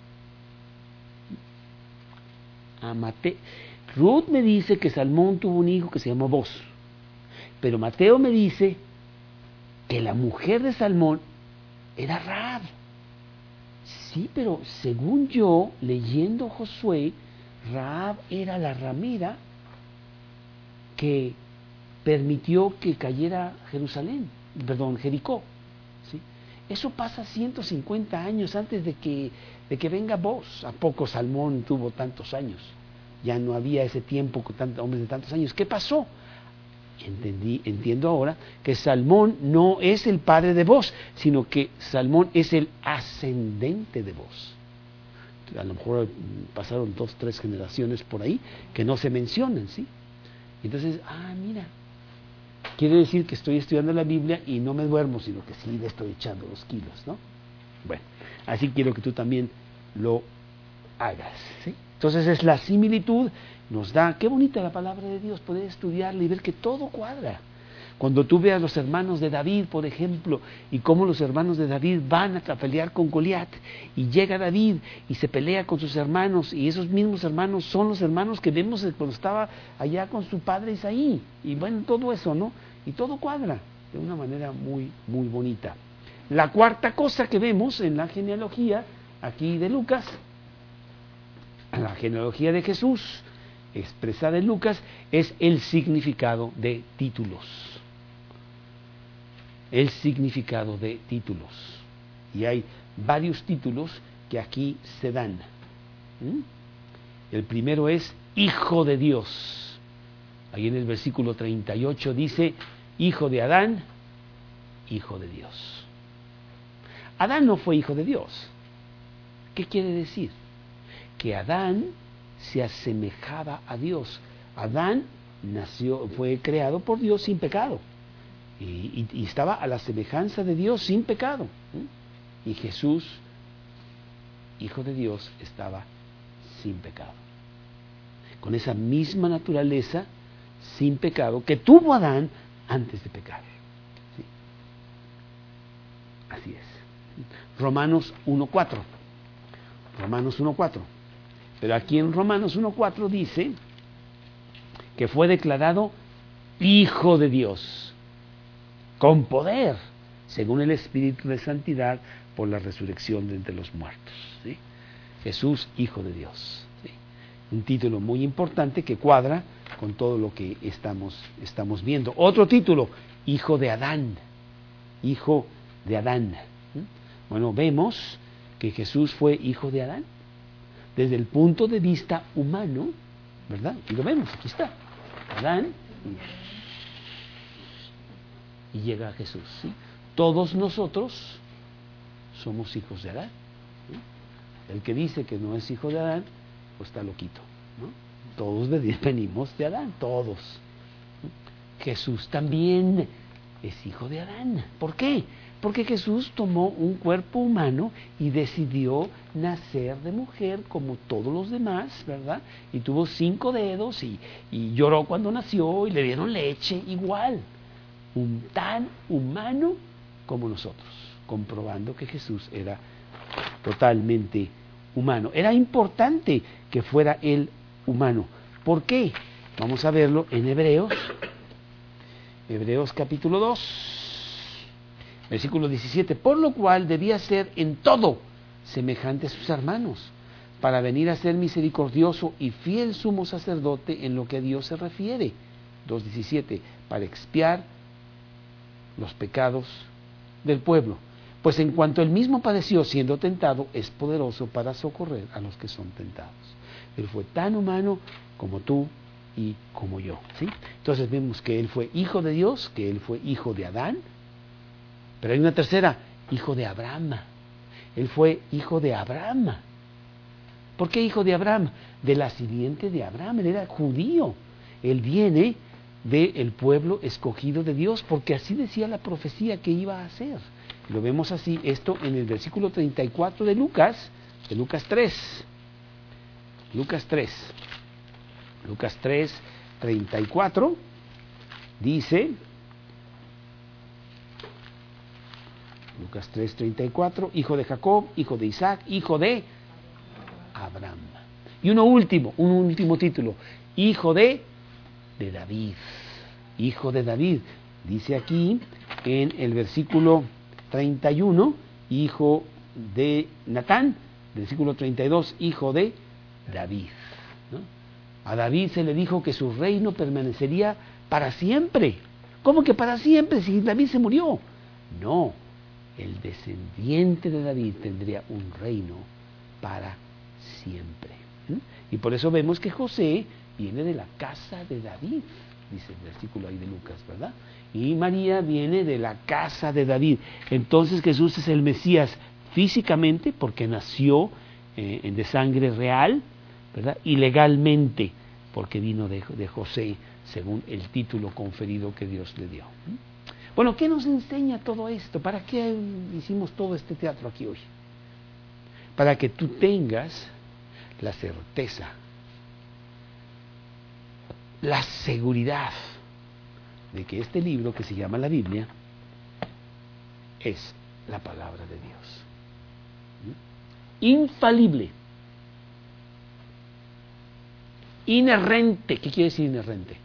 Ruth me dice que Salmón tuvo un hijo que se llamó Boz, pero Mateo me dice que la mujer de Salmón era Rahab. Sí, pero según yo, leyendo Josué, Rahab era la ramera que permitió que cayera Jericó. ¿Sí? Eso pasa 150 años antes de que venga Boz. ¿A poco Salmón tuvo tantos años? Ya no había ese tiempo con hombres de tantos años. ¿Qué pasó? Entiendo ahora que Salmón no es el padre de Boz, sino que Salmón es el ascendente de Boz. A lo mejor pasaron 2, 3 generaciones por ahí que no se mencionan, ¿sí? Entonces, mira, quiere decir que estoy estudiando la Biblia y no me duermo, sino que sí le estoy echando los kilos, ¿no? Bueno, así quiero que tú también lo hagas, ¿sí? Entonces es la similitud, nos da, qué bonita la palabra de Dios, poder estudiarla y ver que todo cuadra. Cuando tú veas los hermanos de David, por ejemplo, y cómo los hermanos de David van a pelear con Goliat, y llega David y se pelea con sus hermanos, y esos mismos hermanos son los hermanos que vemos cuando estaba allá con su padre Isaí, y bueno, todo eso, ¿no? Y todo cuadra de una manera muy, muy bonita. La cuarta cosa que vemos en la genealogía, aquí de Lucas, la genealogía de Jesús, expresada en Lucas, es el significado de títulos. El significado de títulos. Y hay varios títulos que aquí se dan. El primero es Hijo de Dios. Ahí en el versículo 38 dice, Hijo de Adán, Hijo de Dios. Adán no fue hijo de Dios. ¿Qué quiere decir? Que Adán se asemejaba a Dios. Adán fue creado por Dios sin pecado. Y estaba a la semejanza de Dios sin pecado. Y Jesús, Hijo de Dios, estaba sin pecado. Con esa misma naturaleza sin pecado que tuvo Adán antes de pecar. ¿Sí? Así es. Romanos 1:4. Romanos 1:4. Pero aquí en Romanos 1:4 dice que fue declarado Hijo de Dios con poder, según el Espíritu de Santidad, por la resurrección de entre los muertos. ¿Sí? Jesús, Hijo de Dios. ¿Sí? Un título muy importante que cuadra con todo lo que estamos viendo. Otro título, Hijo de Adán. Hijo de Adán. Bueno, vemos que Jesús fue hijo de Adán desde el punto de vista humano, ¿verdad? Y lo vemos, aquí está. Adán y llega a Jesús, ¿sí? Todos nosotros somos hijos de Adán, ¿no? El que dice que no es hijo de Adán, pues está loquito, ¿no? Todos venimos de Adán, todos. Jesús también es hijo de Adán. ¿Por qué? Porque Jesús tomó un cuerpo humano y decidió nacer de mujer como todos los demás, ¿verdad? Y tuvo 5 dedos y lloró cuando nació y le dieron leche, igual. Tan humano como nosotros, comprobando que Jesús era totalmente humano. Era importante que fuera él humano. ¿Por qué? Vamos a verlo en Hebreos capítulo 2, versículo 17. Por lo cual debía ser en todo semejante a sus hermanos, para venir a ser misericordioso y fiel sumo sacerdote en lo que a Dios se refiere. 2:17, para expiar los pecados del pueblo. Pues en cuanto él mismo padeció siendo tentado, es poderoso para socorrer a los que son tentados. Él fue tan humano como tú y como yo, ¿sí? Entonces vemos que él fue hijo de Dios, que él fue hijo de Adán, pero hay una tercera, hijo de Abraham. Él fue hijo de Abraham. ¿Por qué hijo de Abraham? De la simiente de Abraham. Él era judío. Él viene del pueblo escogido de Dios, porque así decía la profecía que iba a hacer. Lo vemos así, esto en el versículo 34 de Lucas 3. Lucas 3, 34, dice, Lucas 3, 34, hijo de Jacob, hijo de Isaac, hijo de Abraham. Y un último título, hijo de David, hijo de David. Dice aquí en el versículo 31, hijo de Natán, versículo 32, hijo de David, ¿no? A David se le dijo que su reino permanecería para siempre. ¿Cómo que para siempre si David se murió? No, el descendiente de David tendría un reino para siempre. Y por eso vemos que José viene de la casa de David, dice el versículo ahí de Lucas, ¿verdad? Y María viene de la casa de David. Entonces Jesús es el Mesías físicamente porque nació de sangre real, ¿verdad? Y legalmente porque vino de José, según el título conferido que Dios le dio. Bueno, ¿qué nos enseña todo esto? ¿Para qué hicimos todo este teatro aquí hoy? Para que tú tengas la certeza, la seguridad de que este libro que se llama la Biblia es la palabra de Dios. Infalible. Inerrante. ¿Qué quiere decir inerrante?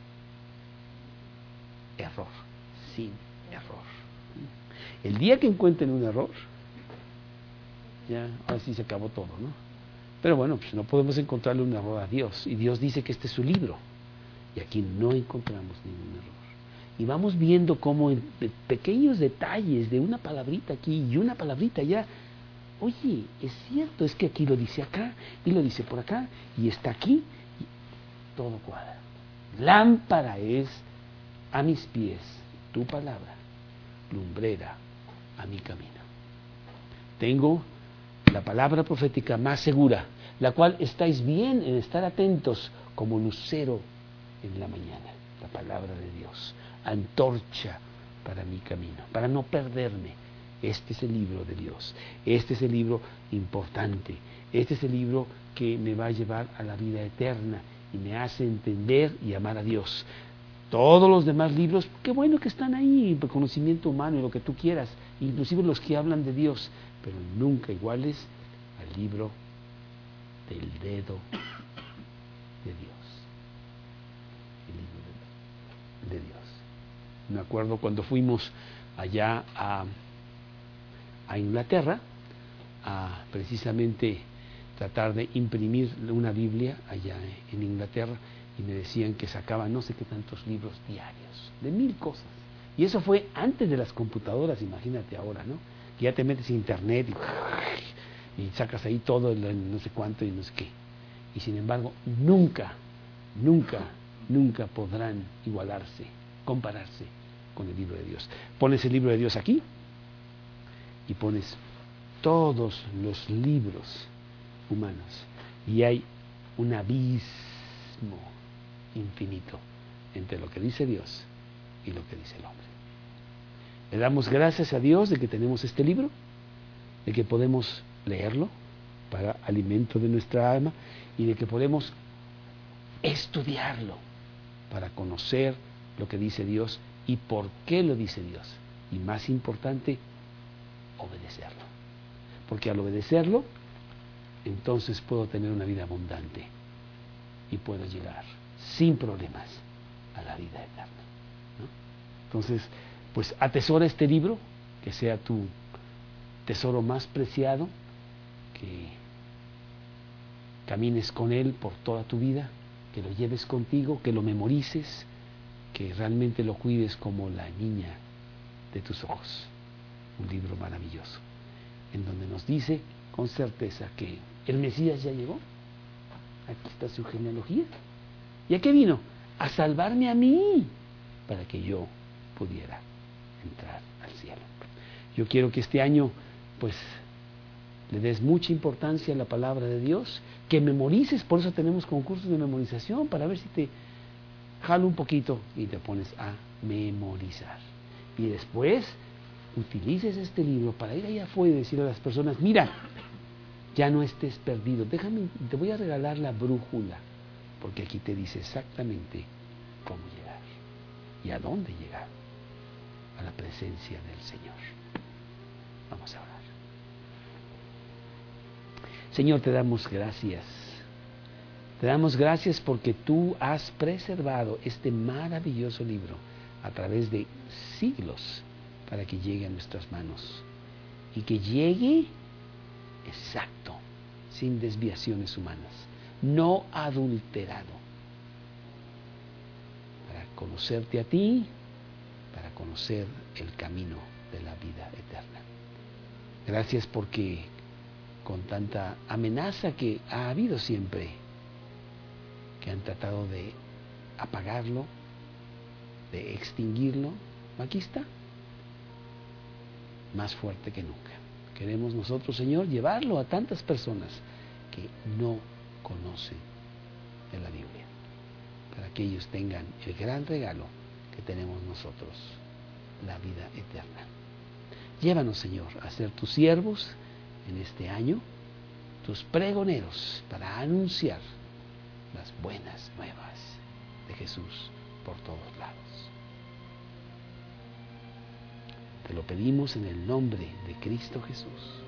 Error. Sin error. El día que encuentren un error, ya así se acabó todo, ¿no? Pero bueno, pues no podemos encontrarle un error a Dios. Y Dios dice que este es su libro. Y aquí no encontramos ningún error. Y vamos viendo cómo en pequeños detalles de una palabrita aquí y una palabrita allá, oye, es cierto, es que aquí lo dice acá y lo dice por acá y está aquí. Y todo cuadra. Lámpara es a mis pies tu palabra, lumbrera a mi camino. Tengo la palabra profética más segura, la cual estáis bien en estar atentos como lucero en la mañana, la palabra de Dios, antorcha para mi camino, para no perderme. Este es el libro de Dios, este es el libro importante, este es el libro que me va a llevar a la vida eterna y me hace entender y amar a Dios. Todos los demás libros, qué bueno que están ahí, el conocimiento humano y lo que tú quieras, inclusive los que hablan de Dios, pero nunca iguales al libro del dedo de Dios. El libro de Dios. Me acuerdo cuando fuimos allá a Inglaterra, precisamente tratar de imprimir una Biblia allá en Inglaterra y me decían que sacaban no sé qué tantos libros diarios, de 1000 cosas. Y eso fue antes de las computadoras, imagínate ahora, ¿no? Que ya te metes en internet y sacas ahí todo, no sé cuánto y no sé qué. Y sin embargo, nunca podrán igualarse, compararse con el libro de Dios. Pones el libro de Dios aquí y pones todos los libros humanos y hay un abismo infinito entre lo que dice Dios y lo que dice el hombre. Le damos gracias a Dios de que tenemos este libro, de que podemos leerlo para alimento de nuestra alma y de que podemos estudiarlo para conocer lo que dice Dios y por qué lo dice Dios. Y más importante, obedecerlo. Porque al obedecerlo, entonces puedo tener una vida abundante y puedo llegar sin problemas a la vida eterna, ¿no? Entonces, pues atesora este libro, que sea tu tesoro más preciado, que camines con él por toda tu vida, que lo lleves contigo, que lo memorices, que realmente lo cuides como la niña de tus ojos. Un libro maravilloso, en donde nos dice con certeza que el Mesías ya llegó. Aquí está su genealogía. ¿Y a qué vino? A salvarme a mí, para que yo pudiera entrar al cielo. Yo quiero que este año, pues, le des mucha importancia a la palabra de Dios, que memorices, por eso tenemos concursos de memorización, para ver si te jalo un poquito y te pones a memorizar. Y después utilices este libro para ir allá afuera y decir a las personas, mira, ya no estés perdido, déjame, te voy a regalar la brújula, porque aquí te dice exactamente cómo llegar y a dónde llegar a la presencia del Señor. Vamos a orar. Señor, te damos gracias. Te damos gracias porque tú has preservado este maravilloso libro a través de siglos para que llegue a nuestras manos y que llegue exacto, sin desviaciones humanas, no adulterado, para conocerte a ti, para conocer el camino de la vida eterna. Gracias porque con tanta amenaza que ha habido siempre, que han tratado de apagarlo, de extinguirlo, aquí está, más fuerte que nunca. Queremos nosotros, Señor, llevarlo a tantas personas que no conocen de la Biblia, para que ellos tengan el gran regalo que tenemos nosotros, la vida eterna. Llévanos, Señor, a ser tus siervos en este año, tus pregoneros, para anunciar las buenas nuevas de Jesús por todos lados. Te lo pedimos en el nombre de Cristo Jesús.